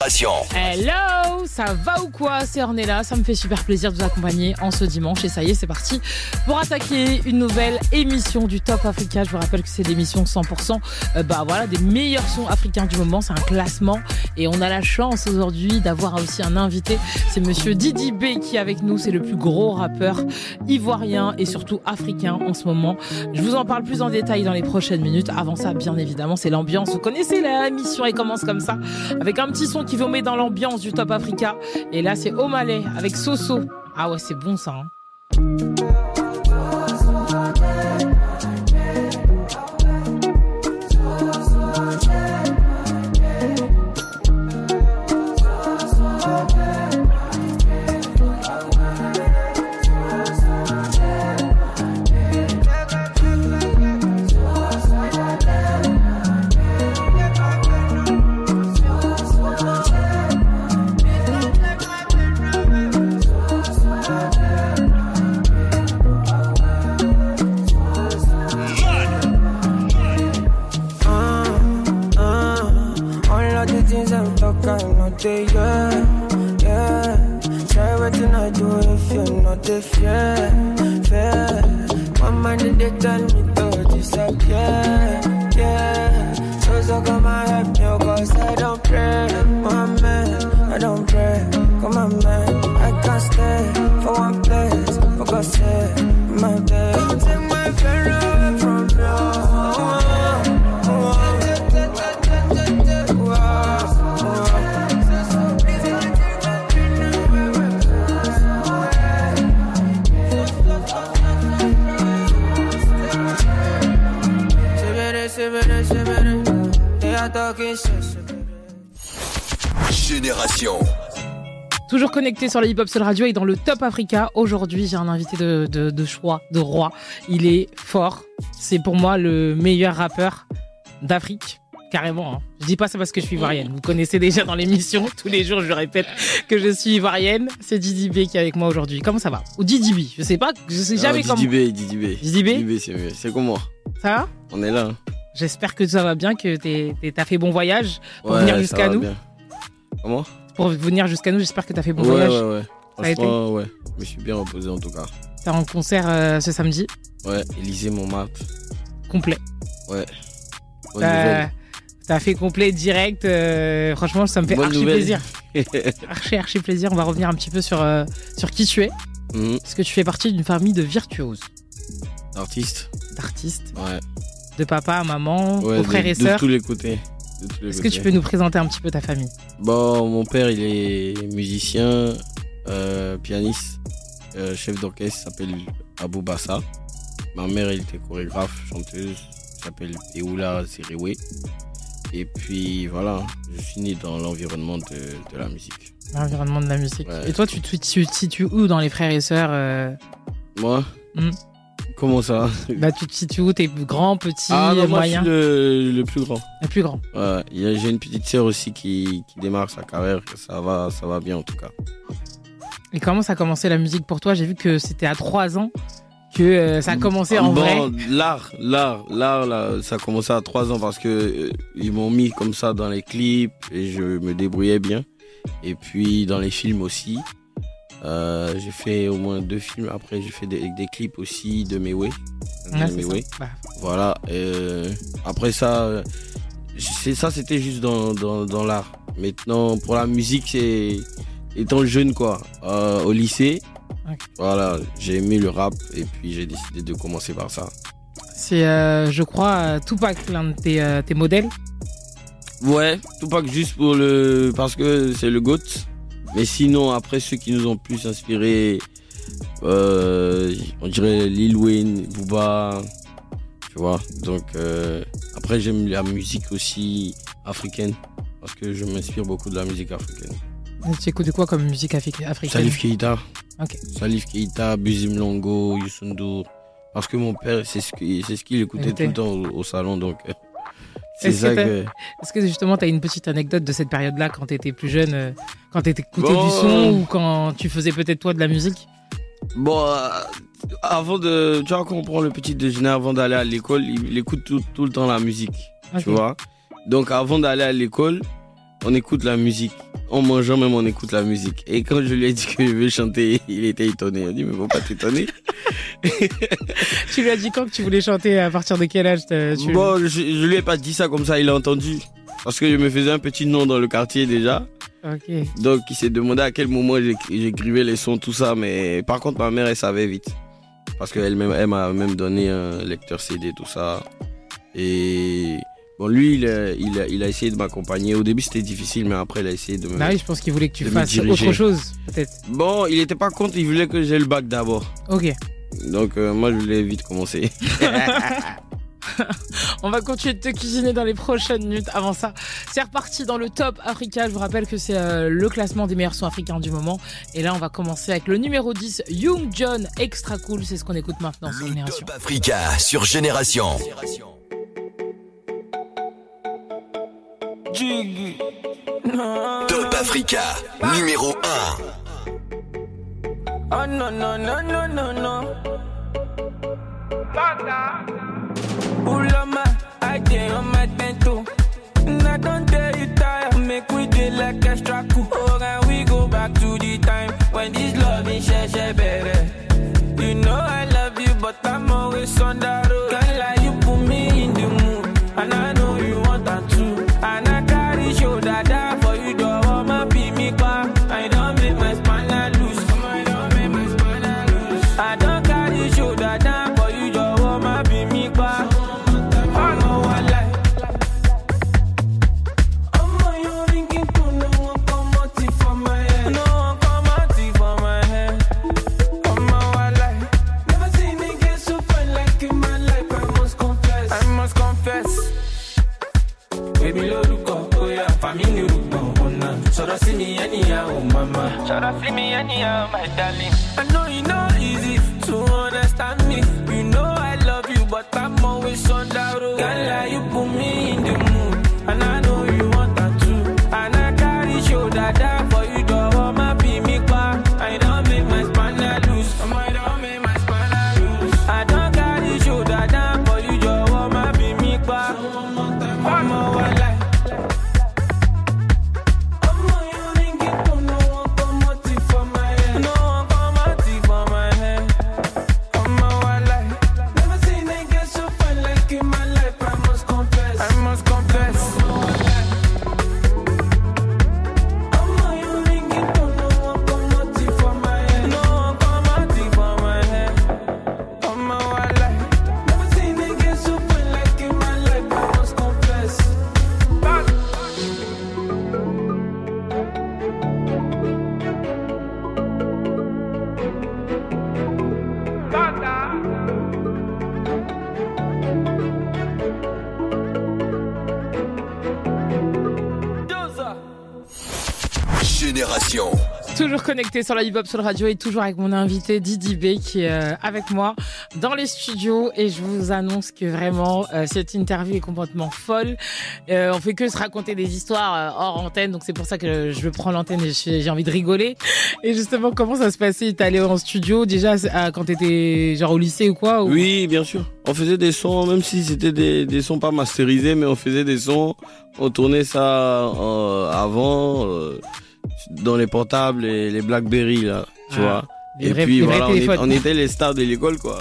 Hello, ça va ou quoi? C'est Ornella, ça me fait super plaisir de vous accompagner en ce dimanche. Et ça y est, c'est parti pour attaquer une nouvelle émission du Top Africa. Je vous rappelle que c'est l'émission 100% des meilleurs sons africains du moment. C'est un classement et on a la chance aujourd'hui d'avoir aussi un invité. C'est monsieur Didi B qui est avec nous. C'est le plus gros rappeur ivoirien et surtout africain en ce moment. Je vous en parle plus en détail dans les prochaines minutes. Avant ça, bien évidemment, c'est l'ambiance. Vous connaissez l'émission, elle commence comme ça avec un petit son qui vous met dans l'ambiance du Top Africa. Et là, c'est Omalé avec Soso. Ah ouais, c'est bon ça, hein. Yeah. Try what I do if you're not fair. My mind they tell me to disappear. Yeah. So come and help me, cause I don't pray. My man, I don't pray. Come on, man, I can't stay for one place. For God's sake, my day. Don't take my fear away from you. Génération. Toujours connecté sur la Hip Hop Soul Radio et dans le Top Africa. Aujourd'hui, j'ai un invité de choix, de roi. Il est fort. C'est pour moi le meilleur rappeur d'Afrique. Carrément, hein. Je dis pas ça parce que je suis ivoirienne. Vous connaissez déjà dans l'émission. Tous les jours, je répète que je suis ivoirienne. C'est Didi B qui est avec moi aujourd'hui. Comment ça va? Ou Didi B. Je sais pas. Je sais jamais comment. Didi B. Didi B, c'est comme moi. Ça va? On est là. Hein. J'espère que ça va bien, que t'as fait bon voyage pour venir jusqu'à nous. Bien. Comment? Pour venir jusqu'à nous, j'espère que t'as fait bon voyage. Ouais. Franchement, ouais. Je me suis bien reposé en tout cas. T'es en concert ce samedi? Ouais, Élysée Montmartre. Complet. Ouais. Bonne nouvelle. T'as fait complet direct. Franchement, ça me fait archi plaisir. archi plaisir. On va revenir un petit peu sur qui tu es. Parce que tu fais partie d'une famille de virtuoses. D'artistes. Ouais. De papa à maman, aux frères et sœurs. De tous les côtés. Est-ce que tu peux nous présenter un petit peu ta famille? Bon, mon père, il est musicien, pianiste, chef d'orchestre, il s'appelle Abou Bassa. Ma mère, elle était chorégraphe, chanteuse, s'appelle Eoula Seriwe. Et puis voilà, je suis né dans l'environnement de la musique. L'environnement de la musique. Ouais. Et toi, tu te situes où dans les frères et sœurs? Moi Comment ça? Tu te situes où? T'es grand, petit, non, moyen? Moi, je suis le plus grand. Le plus grand. Ouais, j'ai une petite sœur aussi qui démarre sa carrière. Ça va bien en tout cas. Et comment ça a commencé la musique pour toi? J'ai vu que c'était à 3 ans que ça a commencé en vrai. L'art, là, ça a commencé à 3 ans parce que ils m'ont mis comme ça dans les clips et je me débrouillais bien. Et puis dans les films aussi. J'ai fait au moins 2 films. Après, j'ai fait des clips aussi de Mewe. Voilà. Après ça, c'était juste dans l'art. Maintenant, pour la musique, c'est étant jeune, quoi. Au lycée, voilà, j'ai aimé le rap et puis j'ai décidé de commencer par ça. C'est, je crois, Tupac, l'un de tes modèles. Ouais, Tupac juste parce que c'est le GOAT. Mais sinon, après, ceux qui nous ont plus inspirés, on dirait Lil Wayne, Booba, tu vois. Donc, après, j'aime la musique aussi africaine, parce que je m'inspire beaucoup de la musique africaine. Et tu écoutes quoi comme musique africaine? Salif Keita. Ok. Salif Keita, Buzi Mlongo, Youssou N'Dour. Parce que mon père, c'est ce qu'il écoutait tout le temps au salon, donc... Est-ce que justement tu as une petite anecdote de cette période-là quand tu étais plus jeune, quand tu écoutais du son ou quand tu faisais peut-être toi de la musique? Bon, avant tu vois, quand on prend le petit déjeuner avant d'aller à l'école, il écoute tout le temps la musique, tu vois. Donc avant d'aller à l'école, on écoute la musique. en mangeant même on écoute la musique. Et quand je lui ai dit que je veux chanter, il était étonné. Il a dit mais faut pas t'étonner. Tu lui as dit quand que tu voulais chanter, à partir de quel âge Bon, je lui ai pas dit ça comme ça, il a entendu. Parce que je me faisais un petit nom dans le quartier déjà. Ok. Donc il s'est demandé à quel moment j'écrivais les sons, tout ça. Mais par contre ma mère elle savait vite. Parce qu'elle m'a même donné un lecteur CD, tout ça. Et bon, lui il a essayé de m'accompagner. Au début c'était difficile, mais après il a essayé de me... Bah oui, je pense qu'il voulait que tu fasses autre chose, peut-être. Bon, il était pas contre, il voulait que j'aie le bac d'abord. Ok. Donc moi je voulais vite commencer. On va continuer de te cuisiner dans les prochaines minutes. Avant ça, c'est reparti dans le Top Africa. Je vous rappelle que c'est le classement des meilleurs sons africains du moment. Et là, on va commencer avec le numéro 10, Young John, Extra Cool. C'est ce qu'on écoute maintenant sur Génération. Top Africa sur Génération. Top Africa, numéro 1. Oh no no no no no no. Ulama, I dey on my bento. I don't tell you tired. Make we dey like extra cool. Oh, and we go back to the time when this love is share better. You know I love you, but I'm always on that road. Can't lie, you put me in the mood, and I know you want that too. And I carry shoulder down for you, don't want my be me back. I don't make my spine loose. I don't make my spine loose. I don't carry shoulder down for you, don't want my be me back. I know I like. Oh, you're thinking to no one come out for my head. No one come out for my head. Oh, I like. Never seen me get so fine like in my life. I must confess. I must confess. Baby, look up, oh yeah, family look up, oh nah. So don't see me anyhow, oh mama. So don't see me anyhow, my darling. I know you know easy to understand me. You know I love you, but I'm always on that road. Can't lie, you put me in the mood, and I know you want that too. And I carry shoulder down for you, don't want my be me back. I don't make my spine loose. I don't make my spine loose. I don't carry shoulder down for you, don't want my be me back. I'm all I like. Génération. Toujours connecté sur la Hip Hop Soul Radio et toujours avec mon invité Didi B qui est avec moi dans les studios, et je vous annonce que vraiment cette interview est complètement folle. On fait que se raconter des histoires hors antenne, donc c'est pour ça que je prends l'antenne et j'ai envie de rigoler. Et justement, comment ça se passait? T'es allé en studio déjà quand t'étais genre au lycée ou quoi ou... Oui, bien sûr. On faisait des sons, même si c'était des sons pas masterisés, mais on faisait des sons. On tournait ça avant. Dans les portables et les Blackberry là, tu vois. Et puis voilà, on était les stars de l'école quoi.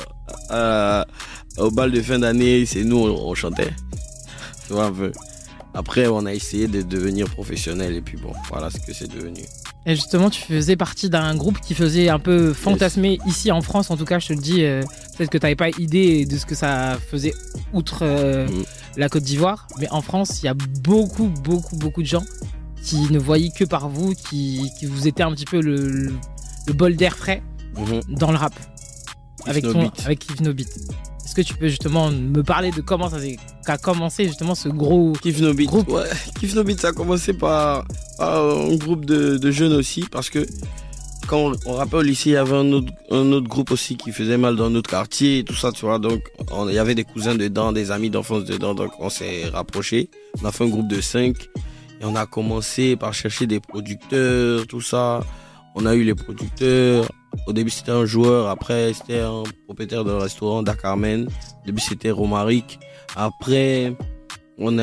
Au bal de fin d'année, c'est nous on chantait. Tu vois un peu. Après on a essayé de devenir professionnel et puis bon, voilà ce que c'est devenu. Et justement, tu faisais partie d'un groupe qui faisait un peu fantasmer ici en France, en tout cas, je te le dis, peut-être que t'avais pas idée de ce que ça faisait outre la Côte d'Ivoire, mais en France, il y a beaucoup de gens qui ne voyaient que par vous, qui vous étiez un petit peu le bol d'air frais dans le rap, avec Kif No Beat. Est-ce que tu peux justement me parler de comment ça a commencé justement ce gros Kif No Beat. Groupe. Ouais, Kif No Beat, ça a commencé par un groupe de jeunes aussi, parce que quand on rappelle au lycée, il y avait un autre groupe aussi qui faisait mal dans notre quartier et tout ça, tu vois. Donc, il y avait des cousins dedans, des amis d'enfance dedans, donc on s'est rapprochés. On a fait un groupe de 5 et on a commencé par chercher des producteurs, tout ça. On a eu les producteurs. Au début, c'était un joueur. Après, c'était un propriétaire d'un restaurant, Dakarmen. Au début, c'était Romaric. Après, On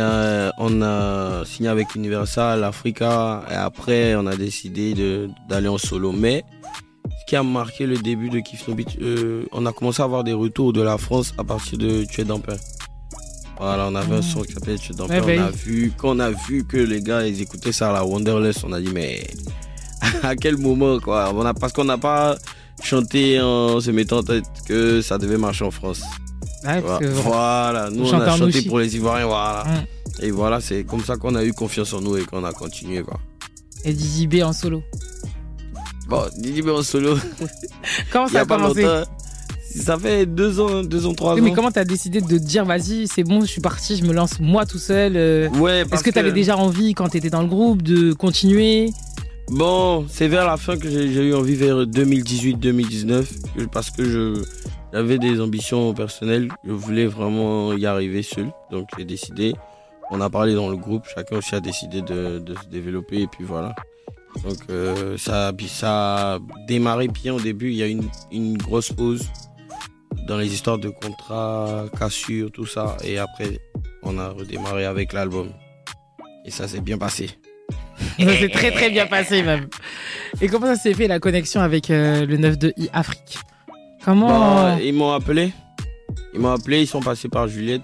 a signé avec Universal, Africa, et après on a décidé d'aller en solo. Mais ce qui a marqué le début de Kif No Beat, on a commencé à avoir des retours de la France à partir de Tu es Dampin. Voilà, on avait un son qui s'appelait Tu es Dampin. Quand on a vu que les gars ils écoutaient ça à la Wonderless, on a dit mais à quel moment quoi? Parce qu'on n'a pas chanté en se mettant en tête que ça devait marcher en France. Ouais, voilà, nous on a chanté pour les Ivoiriens, voilà. Et voilà, c'est comme ça qu'on a eu confiance en nous et qu'on a continué quoi. Et Didi B en solo. Bon, Didi B en solo. Comment ça a commencé? Ça fait 2 ans, 3 ans. Mais comment t'as décidé de te dire vas-y, c'est bon, je suis parti, je me lance moi tout seul Ouais, parce Est-ce que t'avais déjà envie quand t'étais dans le groupe de continuer? Bon, c'est vers la fin que j'ai eu envie, vers 2018-2019, parce que j'avais des ambitions personnelles, je voulais vraiment y arriver seul, donc j'ai décidé, on a parlé dans le groupe, chacun aussi a décidé de se développer et puis voilà. Donc ça a démarré bien au début, il y a une grosse pause dans les histoires de contrats, cassures, tout ça, et après on a redémarré avec l'album. Et ça s'est bien passé. Ça s'est très très bien passé même. Et comment ça s'est fait la connexion avec le 9-2 Afrique? Comment ils m'ont appelé, ils sont passés par Juliette.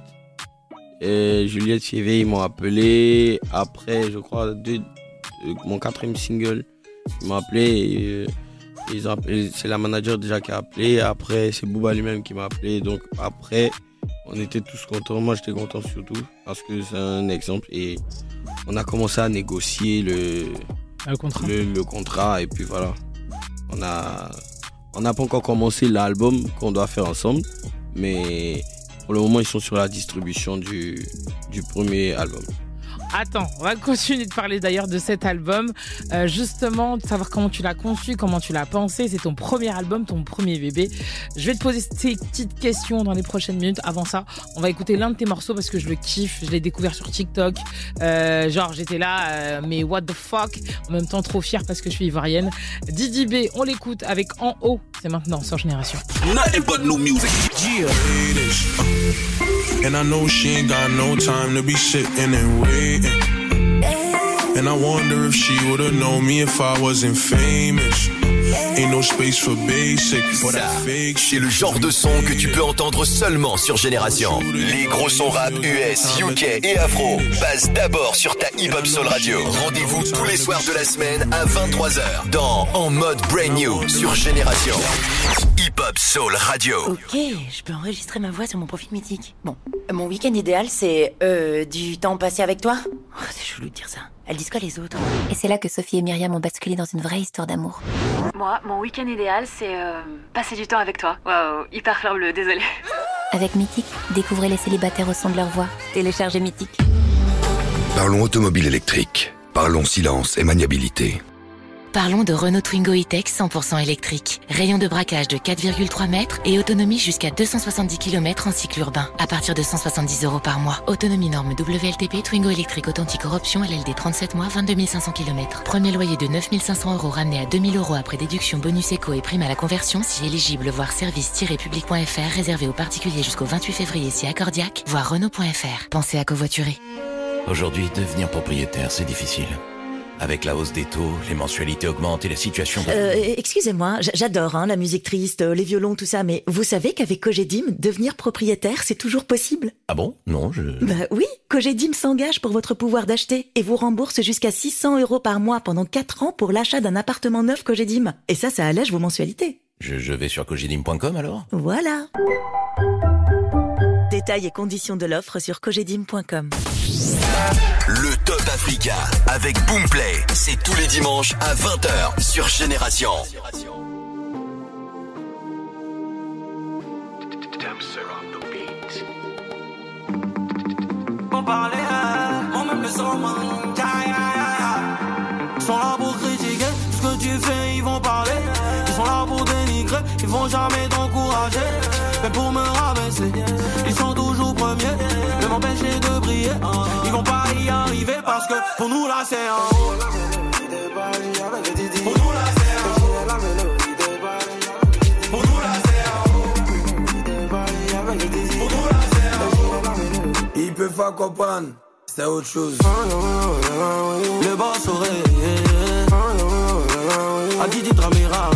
Et Juliette Fievé, ils m'ont appelé. Après, je crois, mon 4e single, ils m'ont appelé. C'est la manager déjà qui a appelé. Après, c'est Booba lui-même qui m'a appelé. Donc après, on était tous contents. Moi, j'étais content surtout parce que c'est un exemple. Et on a commencé à négocier le contrat. Et puis voilà, on n'a pas encore commencé l'album qu'on doit faire ensemble. Mais pour le moment, ils sont sur la distribution du premier album. Attends, on va continuer de parler d'ailleurs de cet album. Justement, de savoir comment tu l'as conçu, comment tu l'as pensé. C'est ton premier album, ton premier bébé. Je vais te poser ces petites questions dans les prochaines minutes. Avant ça, on va écouter l'un de tes morceaux parce que je le kiffe. Je l'ai découvert sur TikTok. Genre, j'étais là, mais what the fuck. En même temps, trop fière parce que je suis ivoirienne. Didi B, on l'écoute avec En Haut. C'est maintenant sur Génération. Nothing but new music. Yeah. And I know she ain't got no time to be sitting and waiting. And I wonder if she would've known me if I wasn't famous. Ain't no space for basic, but ça, c'est le genre de son que tu peux entendre seulement sur Génération. Les gros sons rap US, UK et Afro passent d'abord sur ta Hip Hop Soul Radio. Rendez-vous tous les soirs de la semaine à 23h dans En Mode Brand New sur Génération. Hip Hop Soul Radio. Ok, je peux enregistrer ma voix sur mon profil mythique. Bon, mon week-end idéal, c'est du temps passé avec toi. Oh, c'est chelou de dire ça. Elles disent quoi les autres? Et c'est là que Sophie et Myriam ont basculé dans une vraie histoire d'amour. Moi, mon week-end idéal, c'est passer du temps avec toi. Waouh, hyper fleur bleue, désolée. Avec Mythique, découvrez les célibataires au son de leur voix. Téléchargez Mythique. Parlons automobile électrique. Parlons silence et maniabilité. Parlons de Renault Twingo E-Tech 100% électrique. Rayon de braquage de 4,3 mètres et autonomie jusqu'à 270 km en cycle urbain. À partir de 170 € par mois. Autonomie norme WLTP Twingo électrique authentique option LLD 37 mois, 22 500 km. Premier loyer de 9 500 € ramené à 2 000 € après déduction bonus éco et prime à la conversion si éligible. Voir service-public.fr réservé aux particuliers jusqu'au 28 février si accordiaque. Voir Renault.fr. Pensez à covoiturer. Aujourd'hui, devenir propriétaire, c'est difficile. Avec la hausse des taux, les mensualités augmentent et la situation... Excusez-moi, j'adore la musique triste, les violons, tout ça, mais vous savez qu'avec Cogedim, devenir propriétaire, c'est toujours possible? Ah bon? Non, Bah oui, Cogedim s'engage pour votre pouvoir d'acheter et vous rembourse jusqu'à 600 € par mois pendant 4 ans pour l'achat d'un appartement neuf Cogedim. Et ça allège vos mensualités. Je vais sur cogedim.com alors? Voilà. Détails et conditions de l'offre sur cogedim.com. Le Top Africa avec Boomplay, c'est tous les dimanches à 20h sur Génération. On parlait, on même le son, ils sont là pour critiquer ce que tu fais, ils vont parler. Ils sont là pour dénigrer, ils vont jamais t'encourager. Mais pour me rabaisser, ils sont toujours premiers. De m'empêcher de briller, ils vont pas y arriver parce que pour nous là c'est en haut. Pour nous là c'est en haut. Pour nous là c'est en haut. Pour nous là c'est en haut. Ils peuvent pas comprendre, c'est autre chose. Le boss aurait a dit Tramira.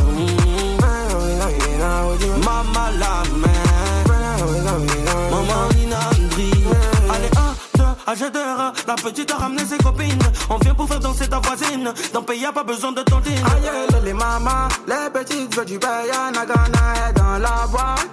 Maman la main. Maman Ninandri. Allez, 1, 2, achètera. La petite a ramené ses copines. On vient pour faire danser ta voisine. Dans le pays, y'a pas besoin de tontine. Aïe, les mamans, les petites veulent du paye. Nagana est dans la boîte.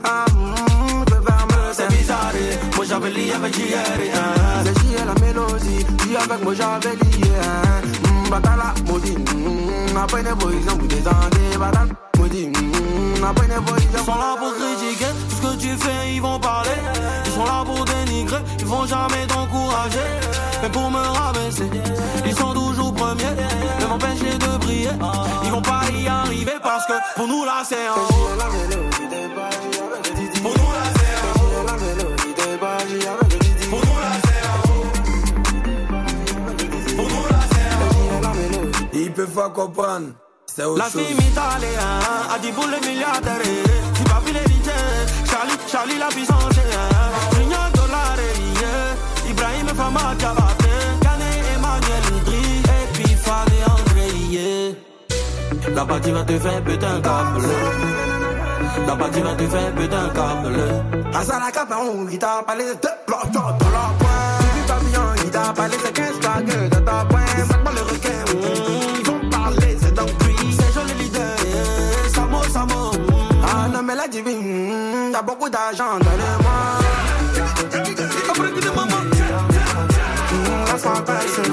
C'est bizarre, moi j'avais lié avec JR. C'est JR la mélodie, J avec moi j'avais lié. Batala, maudit, après les boys, ils ont bout des années. Batala, maudit, après les boys, ils sont là pour critiquer tout ce que tu fais, ils vont parler. Ils sont là pour dénigrer, ils vont jamais t'encourager. Mais pour me rabaisser, ils sont toujours premiers. Ne m'empêcher de briller, ils vont pas y arriver parce que pour nous là c'est en haut. Pour nous là c'est en haut. Pour nous là c'est en haut. Pour nous là c'est en haut. Ils peuvent pas comprendre, c'est autre chose. La fille m'italienne a dit pour les milliardaires. Tu vas filer l'idée, Charlie la puissance. Junior dollar Ibrahim Fama Diabaté, Kane Emmanuel Dri, et puis Fane André. La partie va te faire péter un câble. La partie va te faire péter un câble. Asana Capon, il t'a parlé de 2 blocs dans leur coin. Tu papillon, il t'a parlé de 15 bagues de ta poing. Maintenant le requin, ils vont parler, c'est donc lui. C'est joli leader, Samo. Ah non, mais la divine, y'a beaucoup d'argent dans les mois. Après que de maman, laisse-moi passer.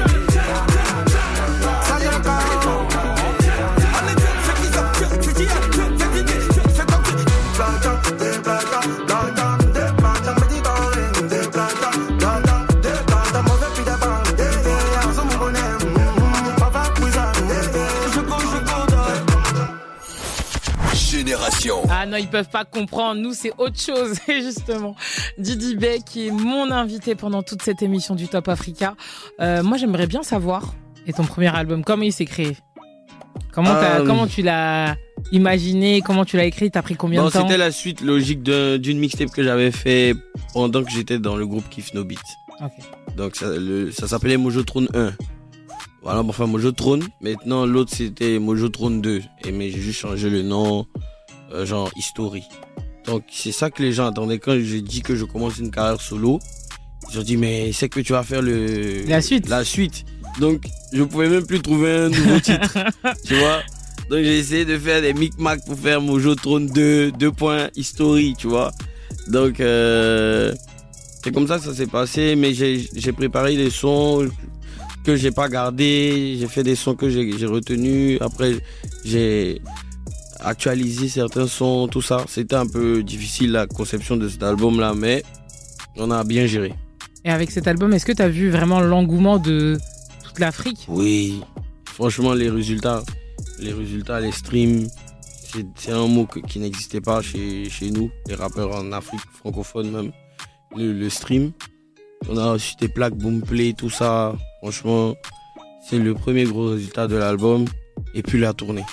Ça y est, Génération. Ah non, ils peuvent pas comprendre. Nous, c'est autre chose. Et justement, Didi Bey, qui est mon invité pendant toute cette émission du Top Africa. Moi, j'aimerais bien savoir, et ton premier album, comment il s'est créé? Comment tu l'as imaginé? Comment tu l'as écrit? T'as pris combien de temps? C'était la suite logique d'une mixtape que j'avais fait pendant que j'étais dans le groupe Kiff No Beat. Okay. Donc ça s'appelait Mojo Throne 1. Voilà, enfin Mojo Throne. Maintenant l'autre c'était Mojo Throne 2. Mais j'ai juste changé le nom, genre History. Donc c'est ça que les gens attendaient quand j'ai dit que je commence une carrière solo. Ils ont dit mais c'est que tu vas faire la suite. Donc je pouvais même plus trouver un nouveau titre. Tu vois. Donc j'ai essayé de faire des micmacs pour faire Mojo Throne 2 History, tu vois. Donc c'est comme ça que ça s'est passé, mais j'ai préparé des sons que j'ai pas gardés, j'ai fait des sons que j'ai retenus, après j'ai actualisé certains sons, tout ça. C'était un peu difficile la conception de cet album là, mais on a bien géré. Et avec cet album, est-ce que tu as vu vraiment l'engouement de toute l'Afrique? Oui, franchement les résultats, les streams, c'est un mot qui n'existait pas chez nous, les rappeurs en Afrique francophone même. Le stream, on a reçu des plaques Boomplay, tout ça. Franchement, c'est le premier gros résultat de l'album. Et puis la tournée.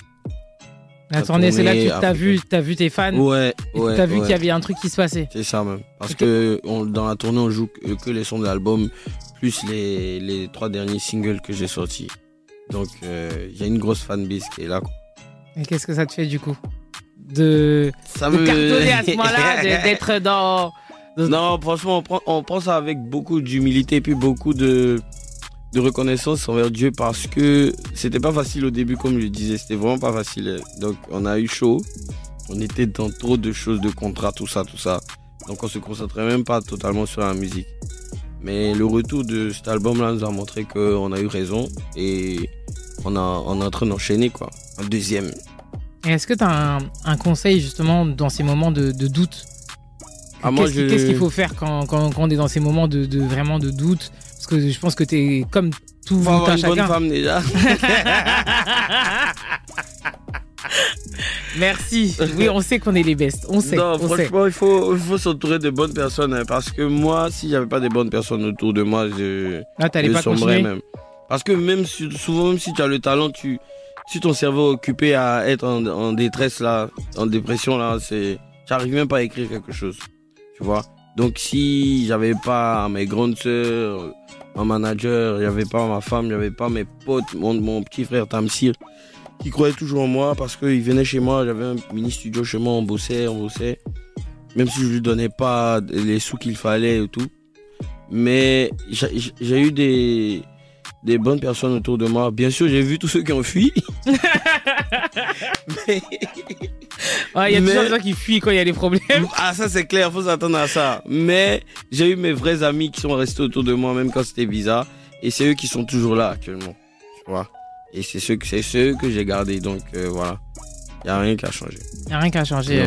La tournée, c'est là que t'as vu tes fans. Ouais. T'as vu qu'il y avait un truc qui se passait. C'est ça même. Parce que dans la tournée, on joue que les sons de l'album, plus les 3 derniers singles que j'ai sortis. Donc, il y a une grosse fanbase qui est là, quoi. Et qu'est-ce que ça te fait du coup de cartonner à ce moment-là, d'être dans... Non, franchement, on prend ça avec beaucoup d'humilité et puis beaucoup de reconnaissance envers Dieu parce que c'était pas facile au début, comme je le disais, c'était vraiment pas facile. Donc on a eu chaud, on était dans trop de choses, de contrats, tout ça. Donc on se concentrait même pas totalement sur la musique. Mais le retour de cet album-là nous a montré qu'on a eu raison et on est en train d'enchaîner, quoi, un deuxième. Et est-ce que tu as un conseil justement dans ces moments de doute? Qu'est-ce qu'il faut faire quand on est dans ces moments vraiment de doute? Parce que je pense que t'es comme tout un chacun. Bonne femme déjà. Merci. Oui, on sait qu'on est les best. Franchement, il faut s'entourer de bonnes personnes. Hein, parce que moi, si j'avais pas des bonnes personnes autour de moi, je sombrais même. Parce que souvent, même si tu as le talent, si ton cerveau est occupé à être en détresse là, en dépression là, tu n'arrives même pas à écrire quelque chose. Tu vois. Donc si j'avais pas mes grandes sœurs, un manager, j'avais pas ma femme, j'avais pas mes potes, mon petit frère Tamsir, qui croyait toujours en moi parce qu'il venait chez moi, j'avais un mini studio chez moi, on bossait. Même si je lui donnais pas les sous qu'il fallait et tout. Mais j'ai eu des bonnes personnes autour de moi. Bien sûr, j'ai vu tous ceux qui ont fui. Mais... Ouais, il y a toujours des gens qui fuient quand il y a des problèmes. Ah, ça c'est clair, faut s'attendre à ça. Mais j'ai eu mes vrais amis qui sont restés autour de moi, même quand c'était bizarre. Et c'est eux qui sont toujours là actuellement. Tu vois. Et c'est ceux que j'ai gardés. Donc voilà. Il n'y a rien qui a changé. Il n'y a rien qui a changé.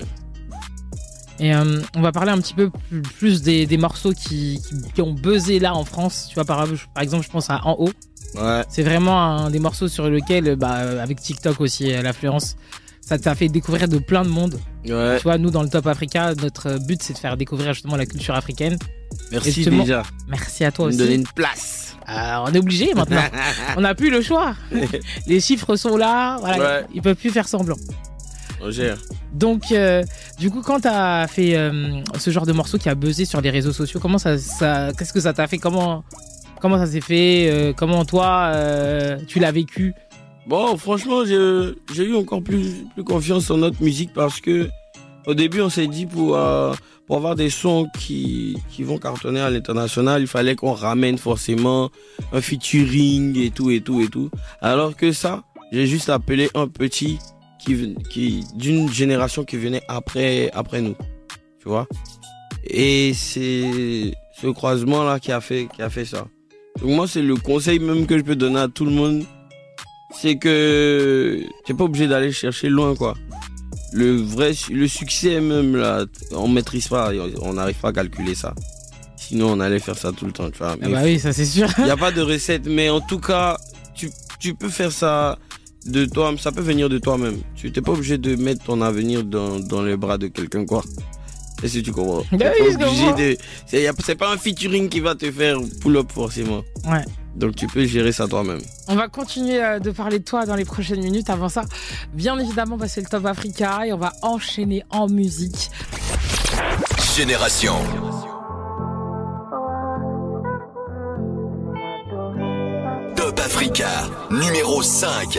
Et on va parler un petit peu plus des morceaux qui ont buzzé là en France. Tu vois, par exemple, je pense à En Haut. Ouais. C'est vraiment un des morceaux sur lequel, avec TikTok aussi, l'affluence, ça t'a fait découvrir de plein de monde. Ouais. Tu vois, nous, dans le Top Africa, notre but, c'est de faire découvrir justement la culture africaine. Merci déjà. Merci à toi aussi. De donner une place. On est obligé maintenant. On n'a plus le choix. Les chiffres sont là. Voilà, ouais. Ils peuvent plus faire semblant. On gère. Donc, du coup, quand t'as fait ce genre de morceau qui a buzzé sur les réseaux sociaux, qu'est-ce que ça t'a fait? Comment ça s'est fait? Comment toi, tu l'as vécu? Bon, franchement, j'ai eu encore plus confiance en notre musique parce que au début, on s'est dit pour avoir des sons qui vont cartonner à l'international, il fallait qu'on ramène forcément un featuring et tout. Alors que ça, j'ai juste appelé un petit qui d'une génération qui venait après nous, tu vois. Et c'est ce croisement là qui a fait ça. Donc moi, c'est le conseil même que je peux donner à tout le monde, c'est que t'es pas obligé d'aller chercher loin, quoi. Le succès même là, on maîtrise pas, on n'arrive pas à calculer ça. Sinon on allait faire ça tout le temps, tu vois. Ah bah oui, ça c'est sûr. Il y a pas de recette, mais en tout cas, tu peux faire ça de toi, ça peut venir de toi-même. Tu n'es pas obligé de mettre ton avenir dans les bras de quelqu'un, quoi. Est-ce que tu comprends? C'est pas un featuring qui va te faire pull-up forcément. Ouais. Donc tu peux gérer ça toi-même. On va continuer de parler de toi dans les prochaines minutes. Avant ça, bien évidemment, c'est le Top Africa et on va enchaîner en musique. Génération. Top Africa, numéro 5.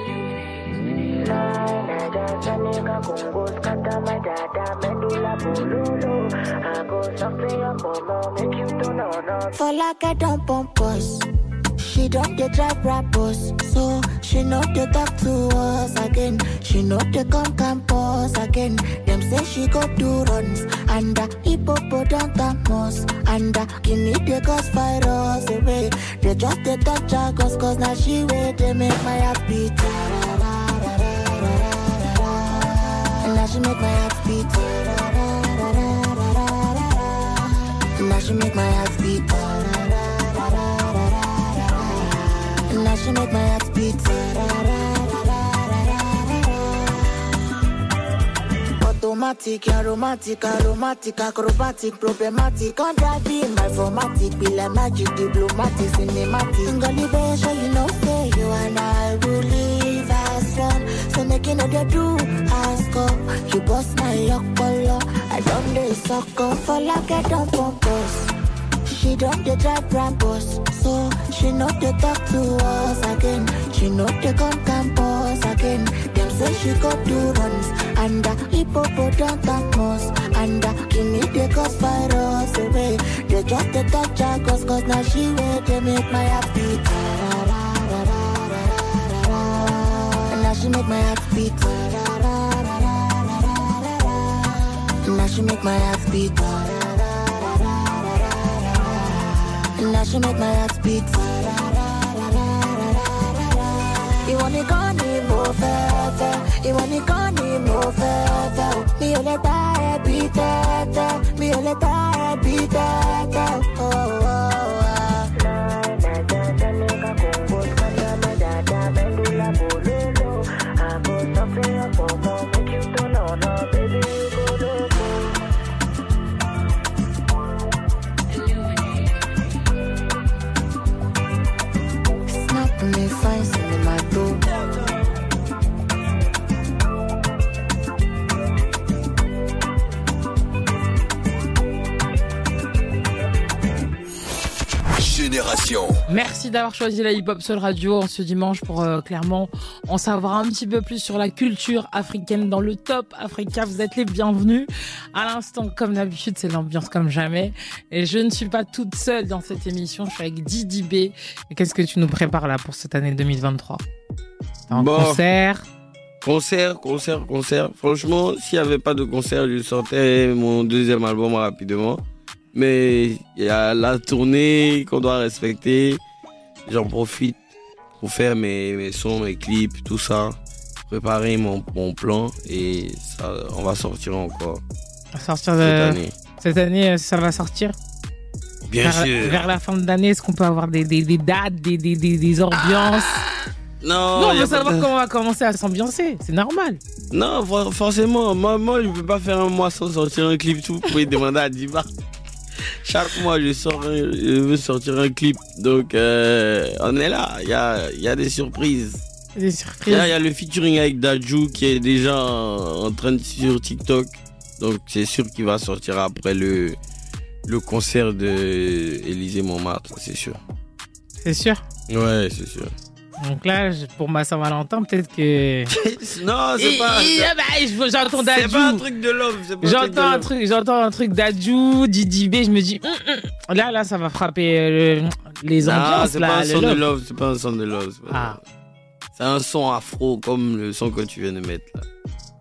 For like I don't pump us. She don't dey drive rappers, so she know they talk to us again. She know they come campus again. Them say she go do runs, and hippopotamus, and Guinea they cause virus away. They just they touch her cause now she wait, they make my heart beat. And now she make my heart beat. And now she make my heart beat. Now she make my heart beat. Automatic, aromatic, acrobatic, problematic. On driving my formatic, be like magic, diplomatic, cinematic. Ngolibe, show you know, say you and I will live as one. So making all they do, ask up. You bust my yokolo, I don't dey suck up. For like I don't pump us. She don't dey drive Brabus, so she know they talk to us again. She know they come campus again. Them say she go do runs, and hippopotamus, and Guinea they cause virus away. They just they touch her cause now she wait, they make my heart beat. And now she make my heart beat. And now she make my heart beat. And now she make my heart beat. You wanna go ni mo fefe. You wanna go ni mo fefe. Mi o le ta beat it. Mi o le ta beat it. Oh oh oh. sélection. Merci d'avoir choisi la Hip Hop Soul Radio en ce dimanche pour clairement en savoir un petit peu plus sur la culture africaine dans le Top Africa. Vous êtes les bienvenus. À l'instant, comme d'habitude, c'est l'ambiance comme jamais. Et je ne suis pas toute seule dans cette émission. Je suis avec Didi B. Et qu'est-ce que tu nous prépares là pour cette année 2023 ? T'as un concert ? Concert. Franchement, s'il n'y avait pas de concert, je sortais mon deuxième album rapidement. Mais il y a la tournée qu'on doit respecter. J'en profite pour faire mes sons, mes clips, tout ça. Préparer mon plan et ça, on va sortir encore. Cette année, ça va sortir ? Bien sûr. Vers la fin de l'année, est-ce qu'on peut avoir des dates, des ambiances ? Non, on veut savoir comment on va commencer à s'ambiancer, c'est normal. Non, forcément, moi je ne peux pas faire un mois sans sortir un clip, tout. Vous pouvez demander à Diva. Chaque mois, je veux sortir un clip. Donc, on est là, il y a des surprises. Des surprises. Là, il y a le featuring avec Dadju qui est déjà en train de sur TikTok. Donc, c'est sûr qu'il va sortir après le concert de Élysée Montmartre, c'est sûr. C'est sûr ? Ouais, c'est sûr. Donc là, pour ma Saint-Valentin, peut-être que... Non, c'est pas... J'entends Dadju. C'est pas un truc de love. J'entends un truc Dadju, Didi B, je me dis... Là, ça va frapper les ambiances. C'est pas un son de love. C'est pas un son de love. C'est un son afro, comme le son que tu viens de mettre là.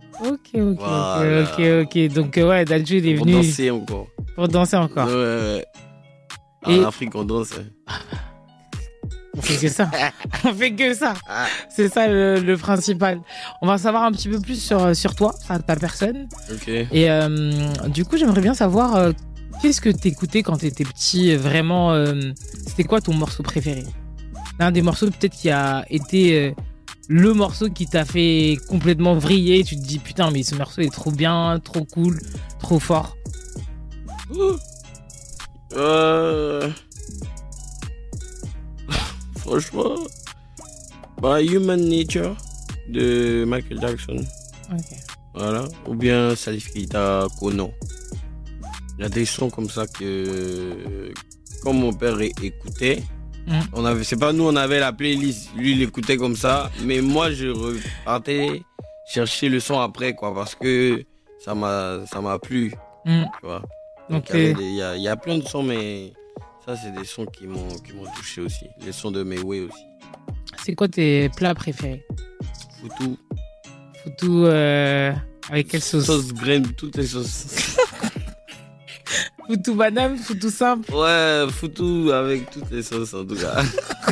Ok. Donc, ouais, Dadju, il est venu... Pour danser encore. Pour danser encore. Ouais. En Afrique, on danse. On fait que ça. C'est ça le principal. On va savoir un petit peu plus sur toi, ta personne. Ok. Et du coup, j'aimerais bien savoir qu'est-ce que t'écoutais quand t'étais petit. Vraiment, c'était quoi ton morceau préféré ? L'un des morceaux peut-être qui a été le morceau qui t'a fait complètement vriller. Tu te dis putain, mais ce morceau est trop bien, trop cool, trop fort. Franchement, Human Nature de Michael Jackson. Ok. Voilà. Ou bien Salif Keita, Kono. Il y a des sons comme ça que, comme mon père écoutait, c'est pas nous, on avait la playlist. Lui, il écoutait comme ça. Mais moi, je repartais chercher le son après, quoi, parce que ça m'a plu. Tu vois. Donc, il y a plein de sons, mais ça, c'est des sons qui m'ont touché aussi. Les sons de Mewé aussi. C'est quoi tes plats préférés ? Foutou, avec quelle sauce ? Sauce graine, toutes les sauces. Foutou banane, foutou simple ? Ouais, foutou avec toutes les sauces en tout cas.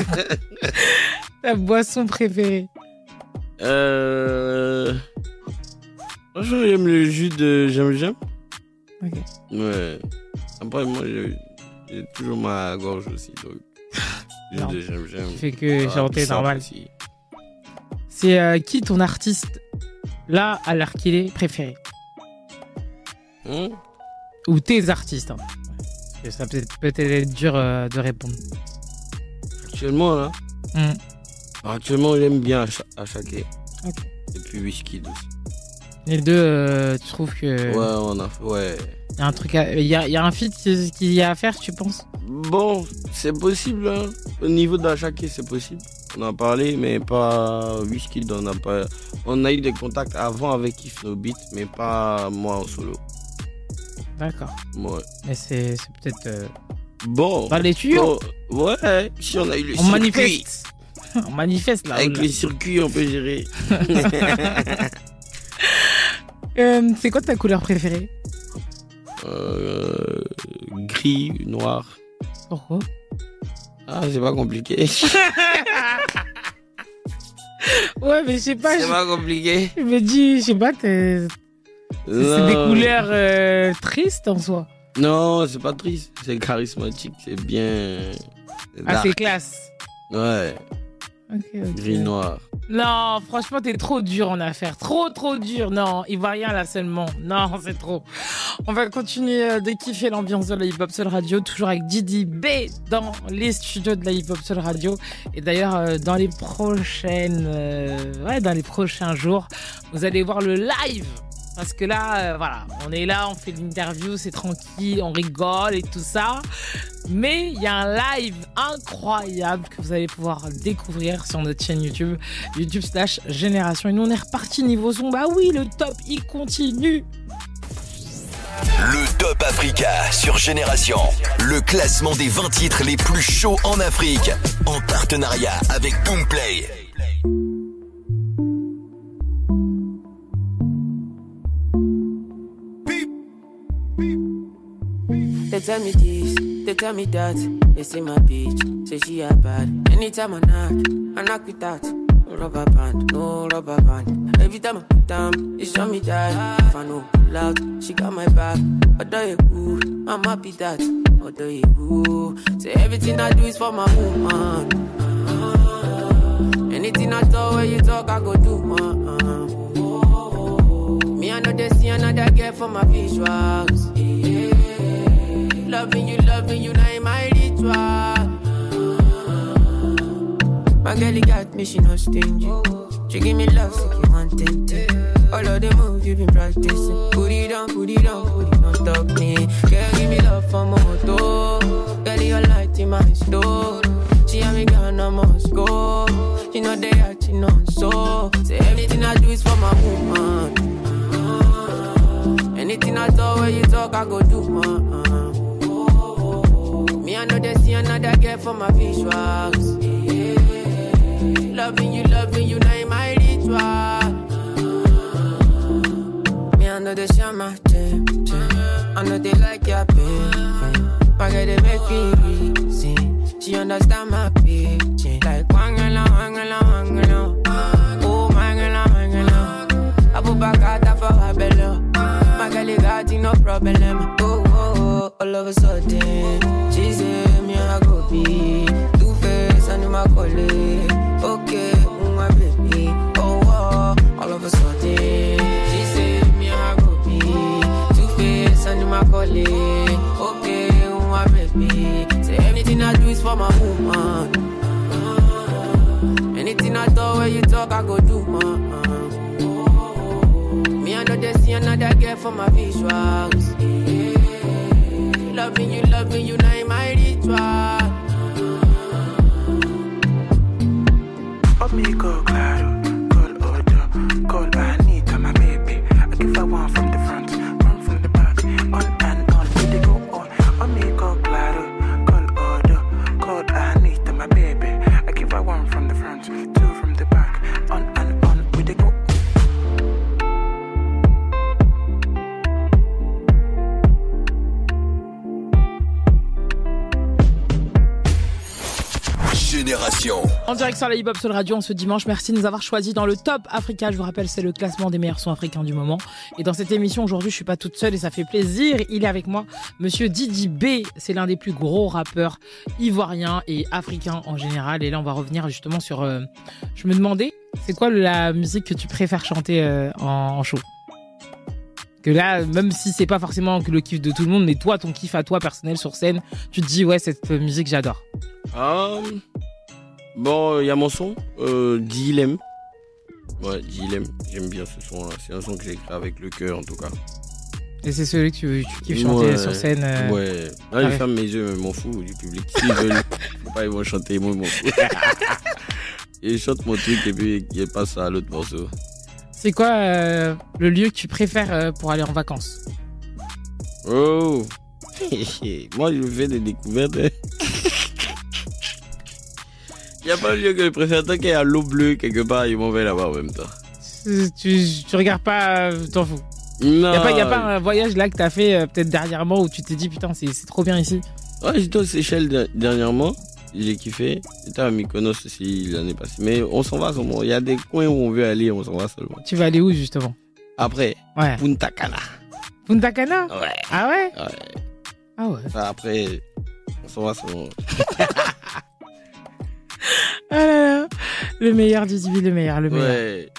Ta boisson préférée ? Franchement, j'aime le jus de Jam. Ok. Ouais. Après, moi, j'ai toujours ma gorge aussi, donc jus de Jam. Tu fais que chanter normal. Aussi. C'est qui ton artiste, là, à l'heure qu'il est, préféré ? Ou tes artistes, hein. Ça peut être dur de répondre. Actuellement, là actuellement, j'aime bien Achaké. Okay. Et puis Wizkid aussi. Les deux, tu trouves que... Ouais. Il y a un truc il y a un feat qu'il y a à faire, tu penses ? Bon, c'est possible, hein. Au niveau d'Achaké, c'est possible. On en a parlé, mais pas Wizkid. On a eu des contacts avant avec If No Beat, mais pas moi en solo. D'accord. Ouais. Mais c'est peut-être... Bon. Dans les tuyaux. Bon, ouais, si on a eu le circuit. Manifeste. On manifeste là. Avec les circuits, on peut gérer. C'est quoi ta couleur préférée ? Gris, noir. Pourquoi ? C'est pas compliqué. Ouais, mais je sais pas. C'est pas compliqué. Je me dis, je sais pas, c'est des couleurs tristes en soi. Non, c'est pas triste. C'est charismatique, c'est bien. C'est classe. Ouais. Ok. Gris, noir. Non, franchement, t'es trop dur en affaires. Trop dur. Non, il va rien là seulement. Non, c'est trop. On va continuer de kiffer l'ambiance de la Hip Hop Soul Radio, toujours avec Didi B dans les studios de la Hip Hop Soul Radio. Et d'ailleurs, dans les prochains jours, vous allez voir le live Parce que là, voilà, on est là, on fait l'interview, c'est tranquille, on rigole et tout ça. Mais il y a un live incroyable que vous allez pouvoir découvrir sur notre chaîne YouTube, YouTube/Génération. Et nous, on est reparti niveau son. Bah oui, le top, il continue. Le Top Africa sur Génération. Le classement des 20 titres les plus chauds en Afrique. En partenariat avec Boomplay. They tell me this, they tell me that. They say my bitch, say she a bad. Anytime I knock with that. No rubber band, no rubber band. Every time I put down, it show me that. If I know pull out, she got my back. Although you good, I'm happy that. Although you good, say everything I do is for my woman. Anything I talk, when you talk, I go do. Me, I know they see another girl for my visuals. Yeah. Loving you, now in my ritual. My girl got me, she not stingy. She give me love, so you want it. All of the moves you been practicing. Put it on, talk me. Girl, give me love for my moto. Girl, your light in my store. She and me gone, I must go. She know they acting on so. Say everything I do is for my woman. Anything I talk, when you talk, I go do, Me, I know they see another girl for my visuals. Yeah. Loving you, now in my ritual. Me, I know they share my gem. I know they like your pain. My girl, they make me reason. She understand my pitching. Like, wangala. Oh, mangala. I put back out for her belly. My girl, got no problem. Oh, all of a sudden, she say me I go be Two-Face and my colleague. Okay, my baby. Oh, all of a sudden, she say me I go be Two-Face and my colleague. Okay, my baby. Say anything I do is for my woman. Anything I talk, when you talk, I go do, Me, I know they see another girl for my visuals. Yeah. Loving you, now in my ritual. Oh, me go claro, call order, call Anita, my baby. I give her one from the front, one from the back, on and on, we go on. Oh, me go claro, call order, call Anita, my baby. I give her one from the front, two from the back, on and on, we go on. Génération. En direct sur la Hip Hop Soul Radio en ce dimanche. Merci de nous avoir choisis dans le Top Africa. Je vous rappelle, c'est le classement des meilleurs sons africains du moment. Et dans cette émission, aujourd'hui, je suis pas toute seule et ça fait plaisir. Il est avec moi, monsieur Didi B. C'est l'un des plus gros rappeurs ivoiriens et africains en général. Et là, on va revenir justement sur... Je me demandais, c'est quoi la musique que tu préfères chanter en show? Que là, même si c'est pas forcément le kiff de tout le monde, mais toi, ton kiff à toi personnel sur scène, tu te dis, ouais, cette musique, j'adore. Bon, il y a mon son, Dilem. Ouais, Dilem, j'aime bien ce son-là. C'est un son que j'ai écrit avec le cœur, en tout cas. Et c'est celui que tu kiffes chanter sur scène Ouais. Là, je ferme mes yeux, mais m'en fous du public. S'ils veulent, faut pas, ils vont chanter, moi, ils m'en fous. Et je chante mon truc et puis ils passent à l'autre morceau. C'est quoi le lieu que tu préfères pour aller en vacances? Oh moi, je fais des découvertes. Il n'y a pas un lieu que je préfère. Tant qu'il y a l'eau bleue quelque part, ils m'en vont là-bas en même temps. Tu regardes pas, t'en fous? Non. Il n'y a pas un voyage là que t'as fait peut-être dernièrement où tu t'es dit putain, c'est trop bien ici? Ouais, j'étais aux Seychelles dernièrement. J'ai kiffé. J'étais à Mykonos aussi l'année passée. Mais on s'en va seulement. Il y a des coins où on veut aller, on s'en va seulement. Tu vas aller où justement? Après, ouais. Punta Cana. Punta Cana? Ouais. Ah ouais? Ouais. Ah ouais. Enfin, après, on s'en va seulement. Ah là là. Le meilleur du Divi, le meilleur. Ouais.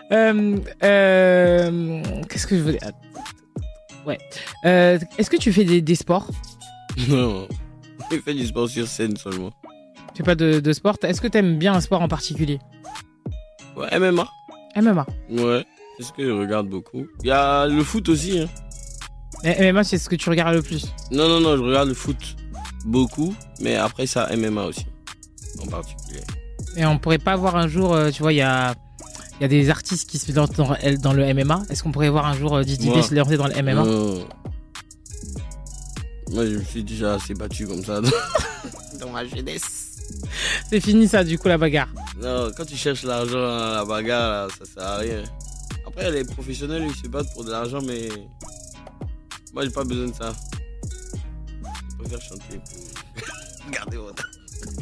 Qu'est-ce que je voulais... Ouais. Est-ce que tu fais des sports? Non. Je fais du sport sur scène seulement. Tu fais pas de sport? Est-ce que t'aimes bien un sport en particulier? Ouais, MMA. MMA? Ouais. C'est ce que je regarde beaucoup. Il y a le foot aussi. Hein. MMA, c'est ce que tu regardes le plus? Non, je regarde le foot beaucoup, mais après ça, MMA aussi, en particulier. Et on pourrait pas voir un jour, tu vois, il y a des artistes qui se lancent dans le MMA. Est-ce qu'on pourrait voir un jour Didi B se lancer dans le MMA? Moi, je me suis déjà assez battu comme ça dans ma jeunesse. C'est fini ça, du coup, la bagarre. Non, quand tu cherches l'argent à la bagarre, là, ça sert à rien. Après, les professionnels, ils se battent pour de l'argent, mais moi, j'ai pas besoin de ça. Je préfère chanter pour garder mon temps.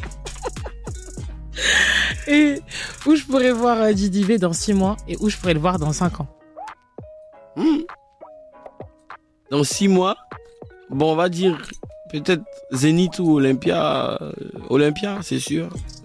Et où je pourrais voir Didi B dans 6 mois et où je pourrais le voir dans 5 ans? Dans 6 mois, bon, on va dire peut-être Zénith ou Olympia. Olympia, c'est sûr.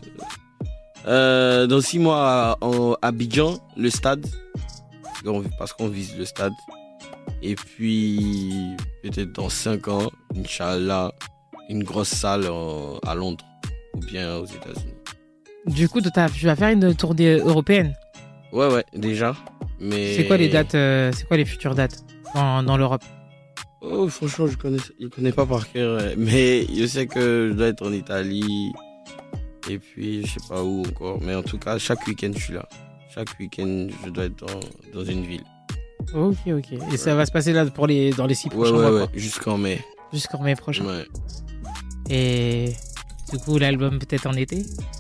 Dans 6 mois, à Abidjan, le stade. Parce qu'on vise le stade. Et puis, peut-être dans 5 ans, Inch'Allah, une grosse salle à Londres ou bien aux États-Unis. Du coup, tu vas faire une tournée européenne? Ouais, déjà. Mais... C'est quoi les dates, c'est quoi les futures dates dans l'Europe? Oh, franchement, je connais pas par cœur, mais je sais que je dois être en Italie et puis je sais pas où encore. Mais en tout cas, chaque week-end, je suis là. Chaque week-end, je dois être dans une ville. Ok. Et ça va se passer là dans les 6 prochains mois. Ouais, jusqu'en mai. Jusqu'en mai prochain. Ouais. Et du coup, l'album peut-être en été?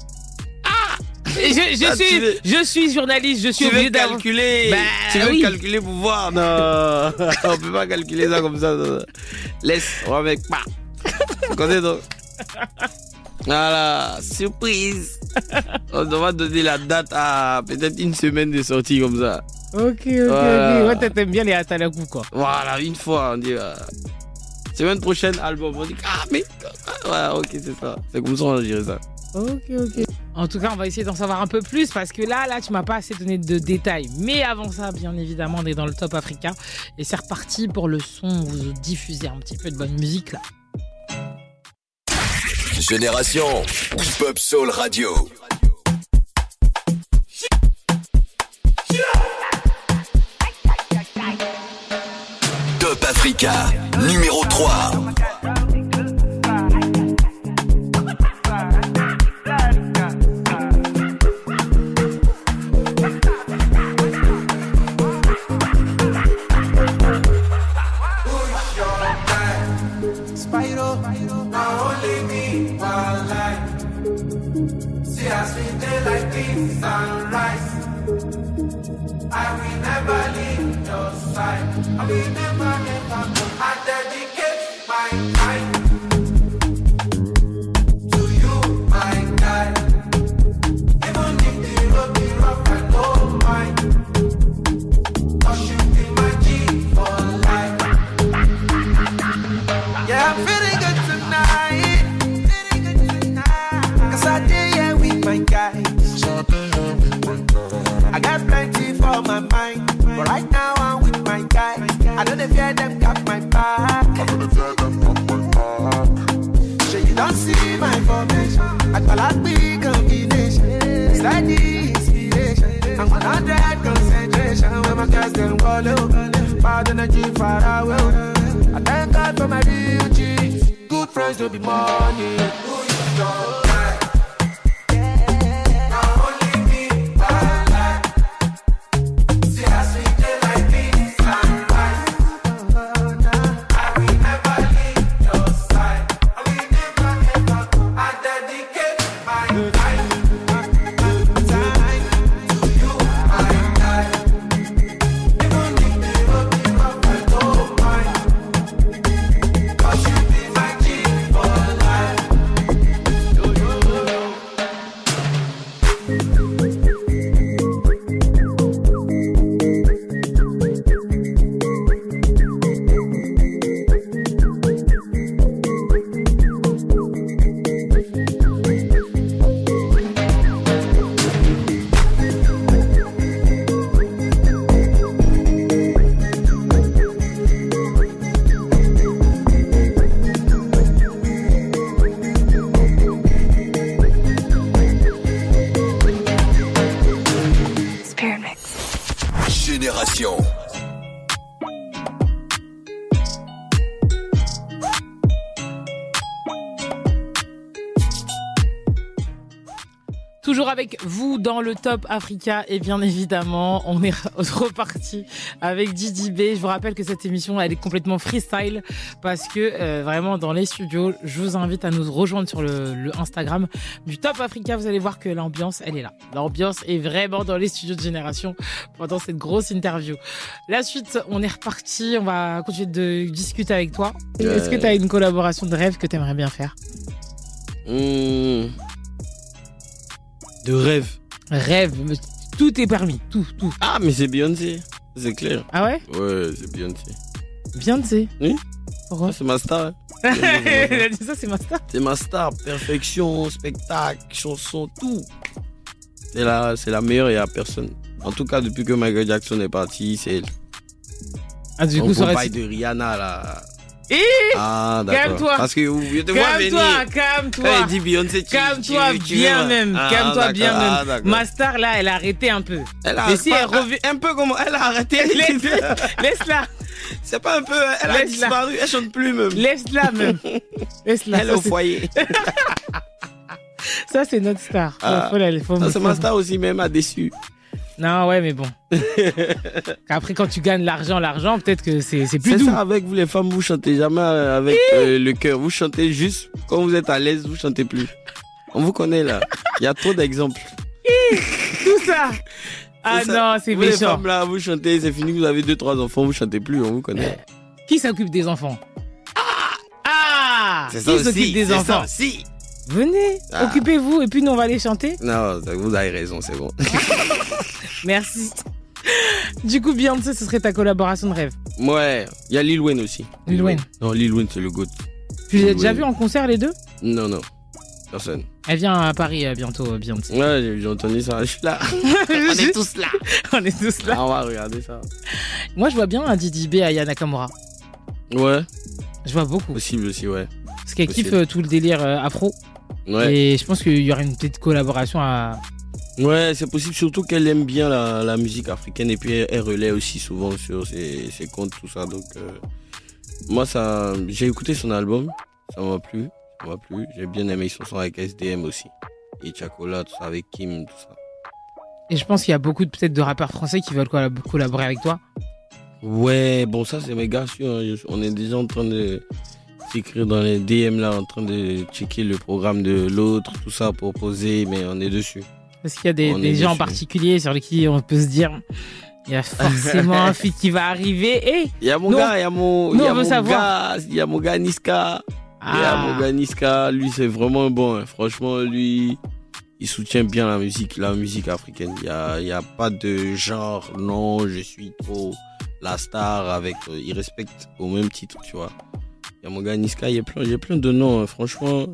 Je suis journaliste, je suis obligé d'avoir... calculer. Tu veux calculer pour voir? Non, on peut pas calculer ça comme ça. Non. Laisse, on va avec pas. Tu connais donc? Voilà, surprise. On va donner la date à peut-être une semaine de sortie comme ça. Ok. Ouais, t'aimes bien les Atalakou, quoi. Voilà, une fois, on dit... semaine prochaine, album. On dit, mais... Ouais, ok, c'est ça. C'est comme ça on va gérer ça. Ok. En tout cas, on va essayer d'en savoir un peu plus parce que là, tu m'as pas assez donné de détails. Mais avant ça, bien évidemment, on est dans le Top Africa. Et c'est reparti pour le son. Vous diffusez un petit peu de bonne musique, là. Génération Hip-Hop Soul Radio. Top Africa, numéro 3. I will never leave your side. I will never go. I dedicate my time to you, my guy. Even if the road be rough, I don't mind. 'Cause you be my G for life. Yeah, I'm feeling good tonight. 'Cause I did here with my guys. I got plenty for my mind, but right now I'm with my guys. I don't fear them got my back. So you don't see my formation. I call out big combination. Steady inspiration. I'm 100 concentration. When my guys then roll over, bad energy far away. I thank God for my real G's. Good friends don't be money. Who you know? Génération. Toujours avec vous dans le Top Africa et bien évidemment, on est reparti avec Didi B. Je vous rappelle que cette émission, elle est complètement freestyle parce que vraiment dans les studios, je vous invite à nous rejoindre sur le Instagram du Top Africa. Vous allez voir que l'ambiance, elle est là. L'ambiance est vraiment dans les studios de Génération pendant cette grosse interview. La suite, on est reparti. On va continuer de discuter avec toi. Est-ce que tu as une collaboration de rêve que tu aimerais bien faire? De rêve. Rêve, tout est permis, tout. Ah, mais c'est Beyoncé, c'est clair. Ah ouais? Ouais, c'est Beyoncé. Beyoncé? Oui. Pourquoi? C'est ma star. Elle a dit ça, c'est ma star? C'est ma star, perfection, spectacle, chanson, tout. C'est la meilleure, il n'y a personne. En tout cas, depuis que Michael Jackson est parti, c'est elle. Ah, du coup, ça reste... de Rihanna, là. Ah, d'accord. Calme-toi. Parce que je te vois venir. Calme-toi. Elle dit Beyoncé, calme-toi bien même. Calme-toi bien même. Ma star là, elle a arrêté un peu. Mais si elle revient un peu comment elle a arrêté. Laisse-la. C'est pas un peu. Elle a disparu. Elle chante plus même. Laisse-la même. Laisse-la. Elle est au foyer. Ça c'est notre star. C'est ma star aussi même a déçu. Non, ouais, mais bon. Après, quand tu gagnes l'argent, peut-être que c'est plus doux. C'est ça, avec vous les femmes, vous chantez jamais avec le cœur. Vous chantez juste quand vous êtes à l'aise, vous chantez plus. On vous connaît là. Il y a trop d'exemples. Tout ça. Ah non, c'est méchant. Les femmes là, vous chantez, c'est fini, vous avez 2-3 enfants, vous chantez plus, on vous connaît. Qui s'occupe des enfants? C'est ça qui aussi. s'occupe des enfants? Ça aussi. Venez, occupez-vous et puis nous on va les chanter. Non, vous avez raison, c'est bon. Merci. Du coup, Beyoncé, ce serait ta collaboration de rêve? Ouais, il y a Lil Wayne aussi. Lil Wayne? Non, Lil Wayne, c'est le GOAT. Tu les as déjà vus en concert, les deux? Non, personne. Elle vient à Paris bientôt, Beyoncé. Ouais, j'ai entendu ça, je suis là. On est tous là. On est tous là. On va regarder ça. Moi, je vois bien un Didi B à Aya Nakamura. Ouais. Je vois beaucoup. Possible aussi, ouais. Parce qu'elle kiffe tout le délire afro. Ouais. Et je pense qu'il y aurait une petite collaboration à... Ouais, c'est possible, surtout qu'elle aime bien la musique africaine et puis elle relaie aussi souvent sur ses comptes, tout ça. Donc, moi, j'ai écouté son album, ça m'a plu. J'ai bien aimé son son avec SDM aussi. Et Chacola, tout ça, avec Kim, tout ça. Et je pense qu'il y a beaucoup peut-être de rappeurs français qui veulent collaborer avec toi. Ouais, bon, ça, c'est méga sûr. On est déjà en train de s'écrire dans les DM là, en train de checker le programme de l'autre, tout ça, pour poser, mais on est dessus. Est-ce qu'il y a des gens en particulier sur lesquels on peut se dire il y a forcément un feat qui va arriver et il y a mon gars, il y a mon gars Niska. Il y a mon gars Niska, lui c'est vraiment bon. Franchement, lui, il soutient bien la musique africaine. Il y a pas de genre, non, je suis trop la star avec. Il respecte au même titre, tu vois. Il y a mon gars Niska, j'ai plein de noms. Hein. Franchement,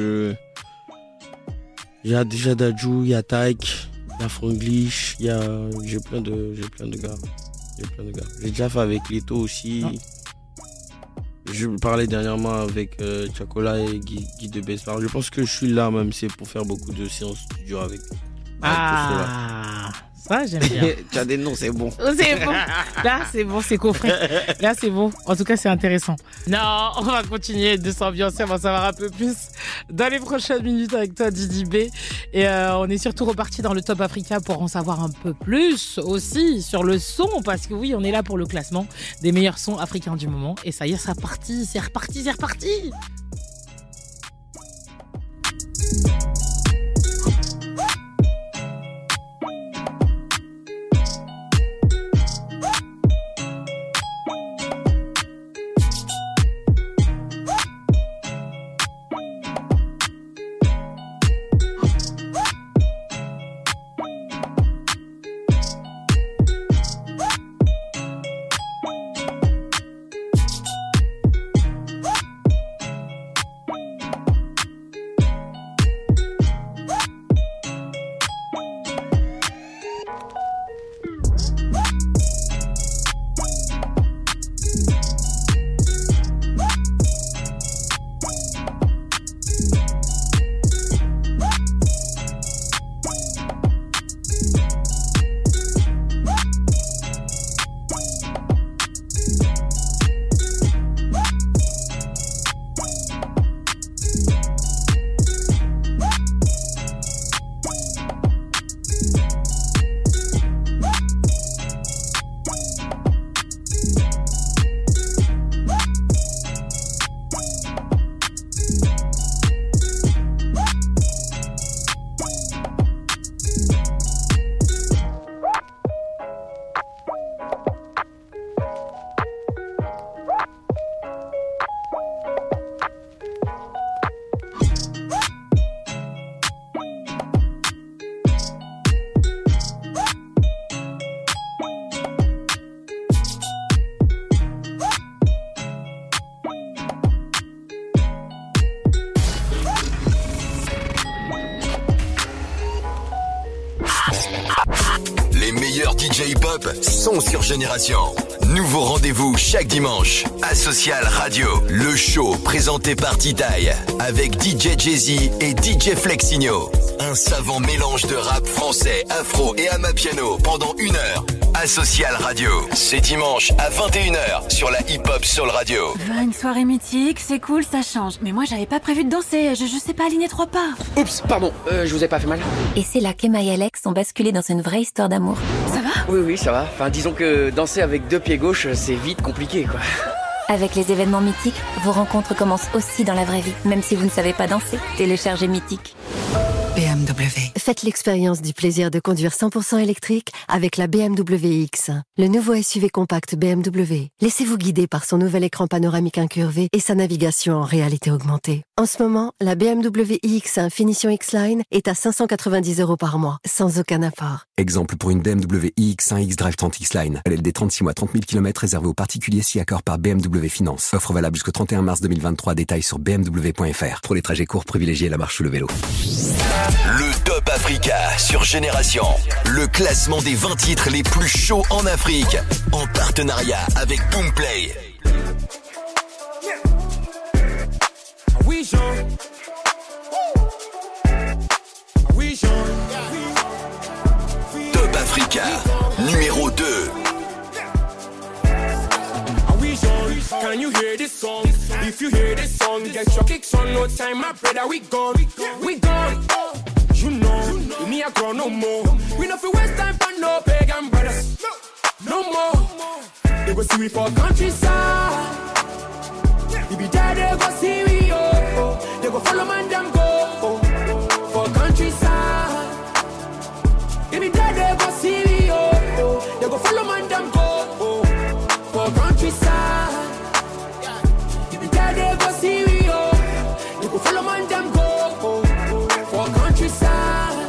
il y a déjà Dadju, il y a Taïk, il y a Franglish, j'ai plein de gars. J'ai déjà fait avec Leto aussi. Je parlais dernièrement avec Chacola et Guy de Besbar. Je pense que je suis là même, c'est pour faire beaucoup de séances studio avec ça j'aime bien. Tu as des noms, c'est bon. C'est bon. Là c'est bon, c'est coffré. Là c'est bon. En tout cas c'est intéressant. Non, on va continuer de s'ambiancer, on va savoir un peu plus dans les prochaines minutes avec toi Didi B. Et on est surtout reparti dans le Top Africa pour en savoir un peu plus aussi sur le son. Parce que oui, on est là pour le classement des meilleurs sons africains du moment. Et ça y est, c'est reparti. meilleurs DJ hip-hop sont sur Génération. Nouveau rendez-vous chaque dimanche. Asocial Radio, le show présenté par Titaï avec DJ Jay-Z et DJ Flexinho. Un savant mélange de rap français, afro et amapiano pendant 1 heure. Asocial Radio, c'est dimanche à 21h sur la Hip Hop Soul Radio. Une soirée mythique, c'est cool, ça change. Mais moi, j'avais pas prévu de danser, je sais pas aligner 3 pas. Oups, pardon, je vous ai pas fait mal. Et c'est là qu'Emma et Alex ont basculé dans une vraie histoire d'amour. Ça va ? Oui, ça va. Enfin, disons que danser avec 2 pieds gauche, c'est vite compliqué, quoi. Avec les événements mythiques, vos rencontres commencent aussi dans la vraie vie, même si vous ne savez pas danser. Téléchargez Mythique. BMW. Faites l'expérience du plaisir de conduire 100% électrique avec la BMW X1, le nouveau SUV compact BMW. Laissez-vous guider par son nouvel écran panoramique incurvé et sa navigation en réalité augmentée. En ce moment, la BMW iX1 Finition X-Line est à 590 € par mois, sans aucun apport. Exemple pour une BMW iX1 X-Drive 30 X-Line. LLD 36 mois, 30 000 km réservé aux particuliers si accord par BMW Finance. Offre valable jusqu'au 31 mars 2023. Détails sur bmw.fr. Pour les trajets courts, privilégiez la marche ou le vélo. Le Top Africa sur Génération. Le classement des 20 titres les plus chauds en Afrique. En partenariat avec Boomplay. Top Africa, numéro 2. Can you hear this song? If you hear this song, get your kicks on. No time, my brother, we gone. We gone. You know, me a grow no more. We no fi waste time for no pagan brothers. No more. They go see we for countryside. We be there, they go see we, oh. They go follow man, them go. For countryside. We be there, they go see we, oh. They go follow man, them go. For countryside. They go see we, oh. They go follow man, them go. For countryside.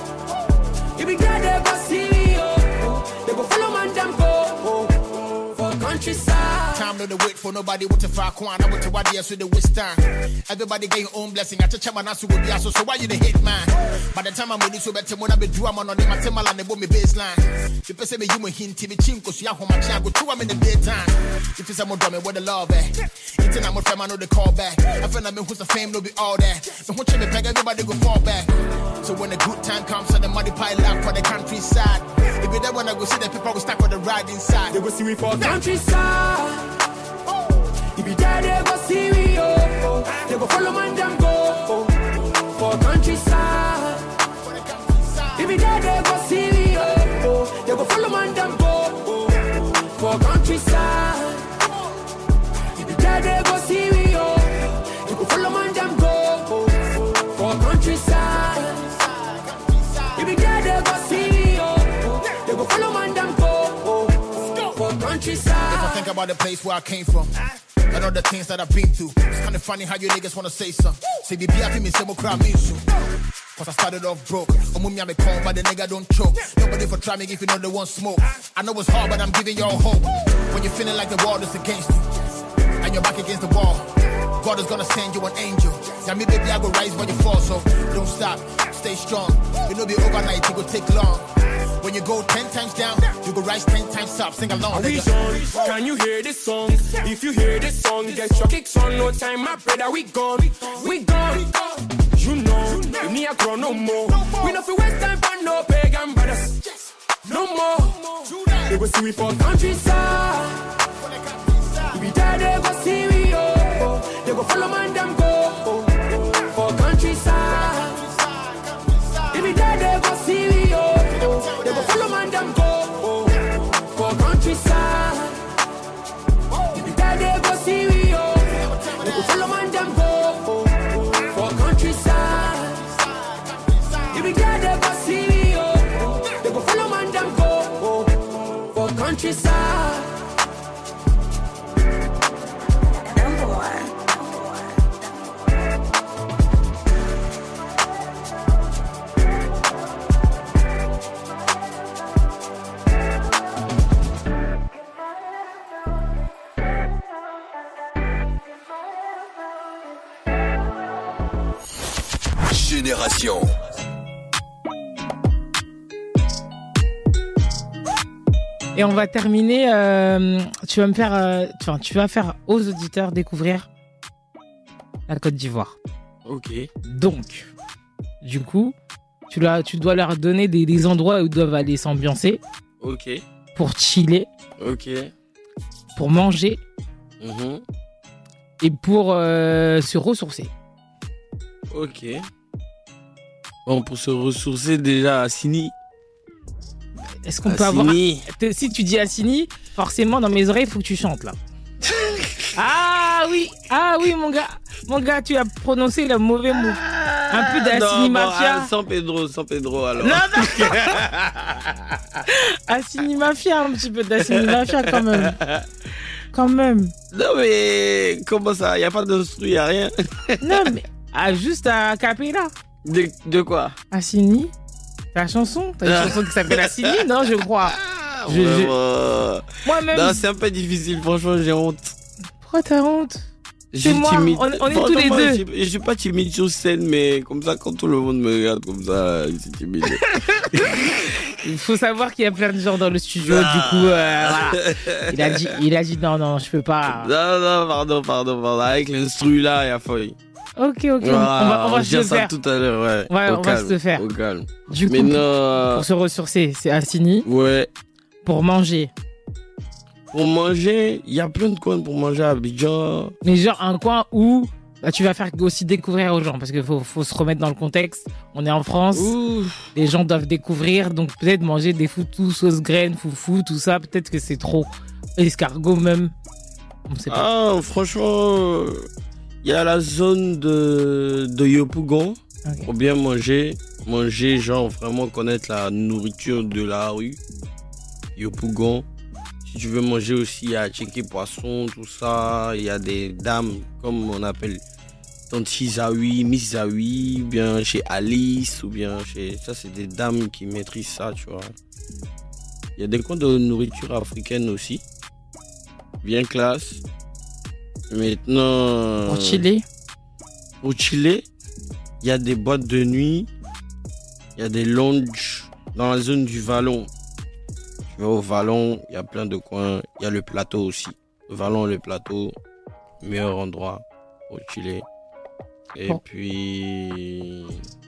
If we get they go see we, oh. They go follow man, them go. For countryside. Time no to wait for nobody with a far corner. I want to what they so the waste time. Everybody get your own blessing. I touch my nasu will be so why you the hate man? By the time I'm ready so better when I be do I'm on the material and the bomb baseline. The person me you me hint me chinko so ya home my child go to I'm in the daytime. If it's someone dummy with the love eh. It's I'm a friend I know the call back. I feel like me who's the fame no be all that. So when me peg everybody go fall back. So when the good time comes and the money pile up for the countryside. If you there when I go see the people go stack with the ride inside. They go see we for countryside. If you there they go see we oh. They go follow man them go. For countryside. If you there they go see we oh. They go follow man them go. For countryside. If you there they go see we oh. They go follow man them go. For countryside. If you there they go see we oh. They go follow man them go. For countryside. If I think about the place where I came from and all the things that I've been through, it's kinda funny how you niggas wanna say something. Say the beer me say more crowd me soon. Cause I started off broke. Mummy me calm, but the nigga don't choke. Nobody for try me if you know they want smoke. I know it's hard, but I'm giving y'all hope. When you're feeling like the world is against you and you're back against the wall, God is gonna send you an angel. Yeah, me baby I go rise when you fall, so don't stop, stay strong. It'll be overnight, it will take long. When you go 10 times down, you go rise 10 times up. Sing along. Can you hear this song? If you hear this song, get your kicks on. No time, my brother, we gone. We gone. You know, me a grow no more. We no fi waste time for no pagan brothers. No more. They go see we for countryside. We be there, they go see we oh. They go follow man them go. For countryside. We be there, they go see we oh. They go follow man them go. For countryside. We be there, they go see we oh. They go follow man them go. For countryside. We be there, they go see we oh. They go follow man them go. For countryside. Génération. Et on va terminer. Tu vas faire aux auditeurs découvrir la Côte d'Ivoire. Ok. Donc, du coup, tu dois leur donner des endroits où ils doivent aller s'ambiancer. Ok. Pour chiller. Ok. Pour manger. Et pour se ressourcer. Ok. Bon, pour se ressourcer déjà à Sini. Est-ce qu'on peut avoir... Si tu dis Assini, forcément dans mes oreilles, il faut que tu chantes là. Ah oui mon gars, tu as prononcé le mauvais mot. Un peu d'Assini Mafia. San Pedro alors. Non. Assini Mafia, un petit peu d'Assini Mafia quand même. Non mais comment ça, y a pas d'instru, y a rien. Non mais juste à cappella. De quoi? Assini. Ta chanson? T'as une chanson qui s'appelle Assini? Non, je crois. Moi-même. Non, c'est un peu difficile, franchement, j'ai honte. Pourquoi t'as honte? C'est moi, timide. On est tous les deux. Je suis pas timide sur scène, mais comme ça, quand tout le monde me regarde comme ça, je suis timide. Il faut savoir qu'il y a plein de gens dans le studio, du coup, voilà. Il a dit non, je peux pas. Non, pardon. Avec l'instru là, il y a feuille. Ok, on va se le faire. tout à l'heure, ouais. On va se le faire. Au calme. Du coup, pour se ressourcer, c'est Assini. Ouais. Pour manger. Pour manger, il y a plein de coins pour manger à Abidjan. Mais genre un coin où tu vas faire aussi découvrir aux gens, parce qu'il faut se remettre dans le contexte. On est en France, les gens doivent découvrir, donc peut-être manger des foutous, sauce graines, foufou, tout ça, peut-être que c'est trop. Escargot même, on sait pas. Ah, franchement, il y a la zone de Yopougon, okay. Pour bien manger, genre vraiment connaître la nourriture de la rue. Yopougon. Si tu veux manger aussi, il y a Tchéké Poisson, tout ça. Il y a des dames, comme on appelle Tante Chizaoui, Miss Zaoui, ou bien chez Alice, ou bien chez... Ça, c'est des dames qui maîtrisent ça, tu vois. Il y a des coins de nourriture africaine aussi. Bien classe. Maintenant... Pour chiller. Pour chiller, il y a des boîtes de nuit. Il y a des lounges dans la zone du Vallon. Au Vallon, il y a plein de coins. Il y a le plateau aussi. Le Vallon, le plateau, meilleur endroit pour chiller. Et puis,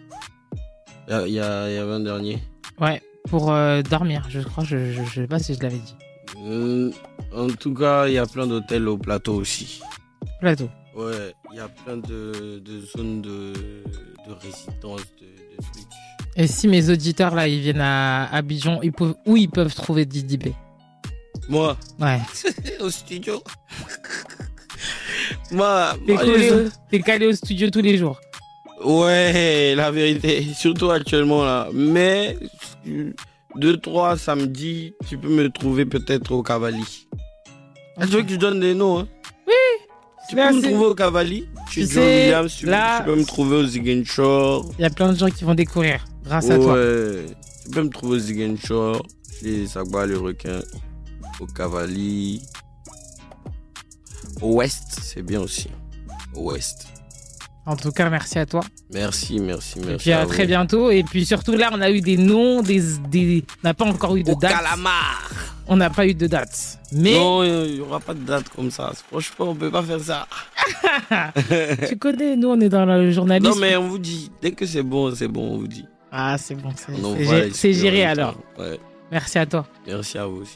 il y avait un dernier. Ouais, pour dormir, je crois. Je sais pas si je l'avais dit. En tout cas, il y a plein d'hôtels au plateau aussi. Plateau. Ouais, il y a plein de zones de résidence, de trucs. Et si mes auditeurs là ils viennent à Abidjan, où ils peuvent trouver Didi B? Moi? Ouais. Au studio. T'es calé au studio tous les jours? Ouais, la vérité. Surtout actuellement là. Mais 2-3 samedis, tu peux me trouver peut-être au Cavali. Okay. Tu veux que je donne des noms, hein? Oui. Tu peux me trouver au Cavali. Tu sais, tu peux me trouver au Ziguinchor. Il y a plein de gens qui vont découvrir grâce à toi. Ouais. Tu peux me trouver au Ziguinchor, chez Sagba le requin, au Cavali. Au Ouest, c'est bien aussi. Au Ouest. En tout cas, merci à toi. Merci. Et puis à très bientôt. Et puis surtout là, on a eu des noms, on n'a pas encore eu de date. Calamar. On n'a pas eu de date. Mais... Non, il n'y aura pas de date comme ça. Franchement, on ne peut pas faire ça. Tu connais, nous, on est dans le journalisme. Non, mais on vous dit, dès que c'est bon, on vous dit. Ah, c'est bon. C'est géré alors. Ouais. Merci à toi. Merci à vous aussi.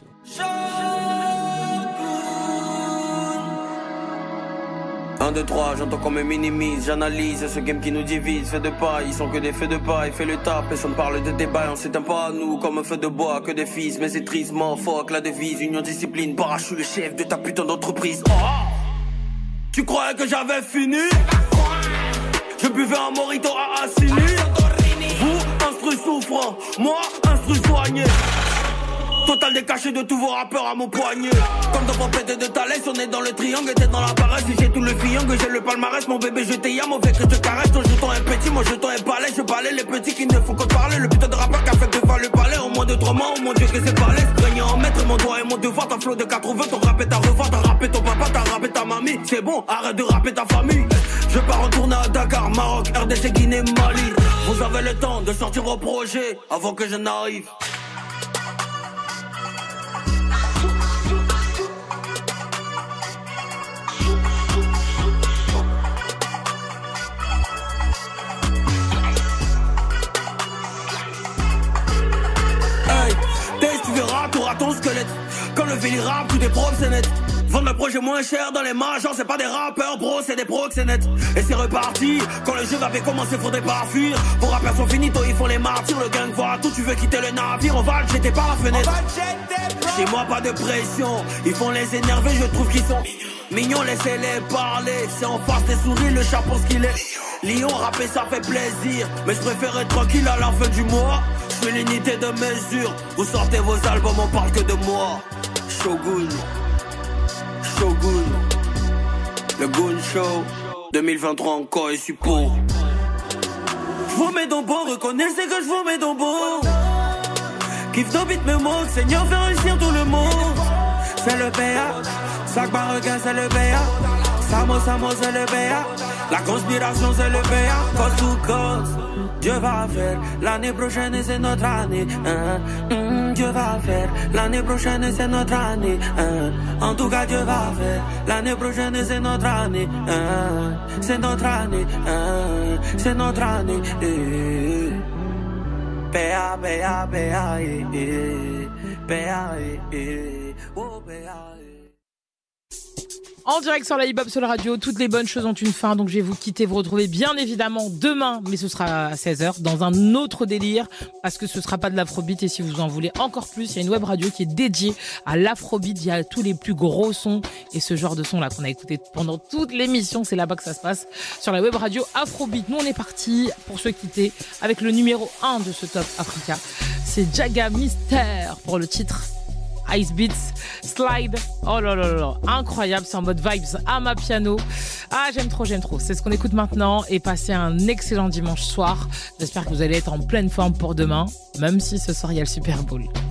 Un, 2, 3, j'entends qu'on me minimise, j'analyse ce game qui nous divise. Fait de paille, ils sont que des feux de paille. Fais le taf, personne parle de débat. On s'éteint pas à nous comme un feu de bois, que des fils. Mais c'est tristement, fuck la devise. Union, discipline, barrage, je suis le chef de ta putain d'entreprise. Oh, tu croyais que j'avais fini? Je buvais un mojito à Assini. Vous, instru souffrant, moi, instru soigné. Total décaché de tous vos rappeurs à mon poignet. Comme dans Pompette de Thalès, on est dans le triangle, t'es dans la paresse. Si j'ai tout le triangle, j'ai le palmarès. Mon bébé, je t'ai mauvais que je te caresse. Ton jeton est petit, mon jeton est balai. Je balai les petits qui ne font que parler. Le putain de rappeur qui a fait devant le palais. Au moins de 3 mois, oh mon dieu que c'est balai. Régner en maître, mon doigt et mon devoir. T'as flot de 80, ton rap est ta revoir. T'as rappé ton papa, t'as rappé ta mamie. C'est bon, arrête de rapper ta famille. Je pars en tournée à Dakar, Maroc, RDC, Guinée, Mali. Vous avez le temps de sortir au projet avant que je n'arrive. retour à ton squelette. Quand le véli rap, tout est propre, c'est net. Vendre le projet moins cher dans les majors, c'est pas des rappeurs, bro, c'est des proxénètes. Et c'est reparti, quand le jeu avait commencé, faudrait pas fuir. Vos rappeurs sont finito, ils font les martyrs, le gang voit tout, tu veux quitter le navire, on va le jeter par la fenêtre. Chez moi, pas de pression, ils font les énerver, je trouve qu'ils sont mignons, laissez-les parler. C'est en face des souris, le chat pour ce qu'il est. Lyon, rapper, ça fait plaisir, mais je préfère être tranquille à la fin du mois. Je fais l'unité de mesure, vous sortez vos albums, on parle que de moi. Shogun, Shogun, le Goon Show, 2023 encore et support. Je vous mets dans bon, reconnaissez que je vous mets dans bon. Kiffe nos beats, mes mots, Seigneur fait réussir tout le monde. C'est le BA, Sac Barregain c'est le BA, Samo c'est le BA, la conspiration c'est le BA, cause to cause. Dieu va faire, l'année prochaine c'est notre année. Dieu va faire, l'année prochaine c'est notre année. En tout cas Dieu va faire, l'année prochaine c'est notre année. C'est notre année, c'est notre année. Béa, béa, béa, béa, oh béa. En direct sur la Hip-Hop Soul Radio, toutes les bonnes choses ont une fin, donc je vais vous quitter, vous retrouver bien évidemment demain, mais ce sera à 16h, dans un autre délire, parce que ce sera pas de l'afrobeat, et si vous en voulez encore plus, il y a une web radio qui est dédiée à l'afrobeat, il y a tous les plus gros sons, et ce genre de son là qu'on a écouté pendant toute l'émission, c'est là-bas que ça se passe, sur la web radio Afrobeat. Nous on est parti pour se quitter avec le numéro 1 de ce Top Africa, c'est Jaga Mystère pour le titre Ice Beats, Slide, oh là là là, incroyable, c'est en mode vibes à ma piano. Ah, j'aime trop, c'est ce qu'on écoute maintenant, et passez un excellent dimanche soir. J'espère que vous allez être en pleine forme pour demain, même si ce soir il y a le Super Bowl.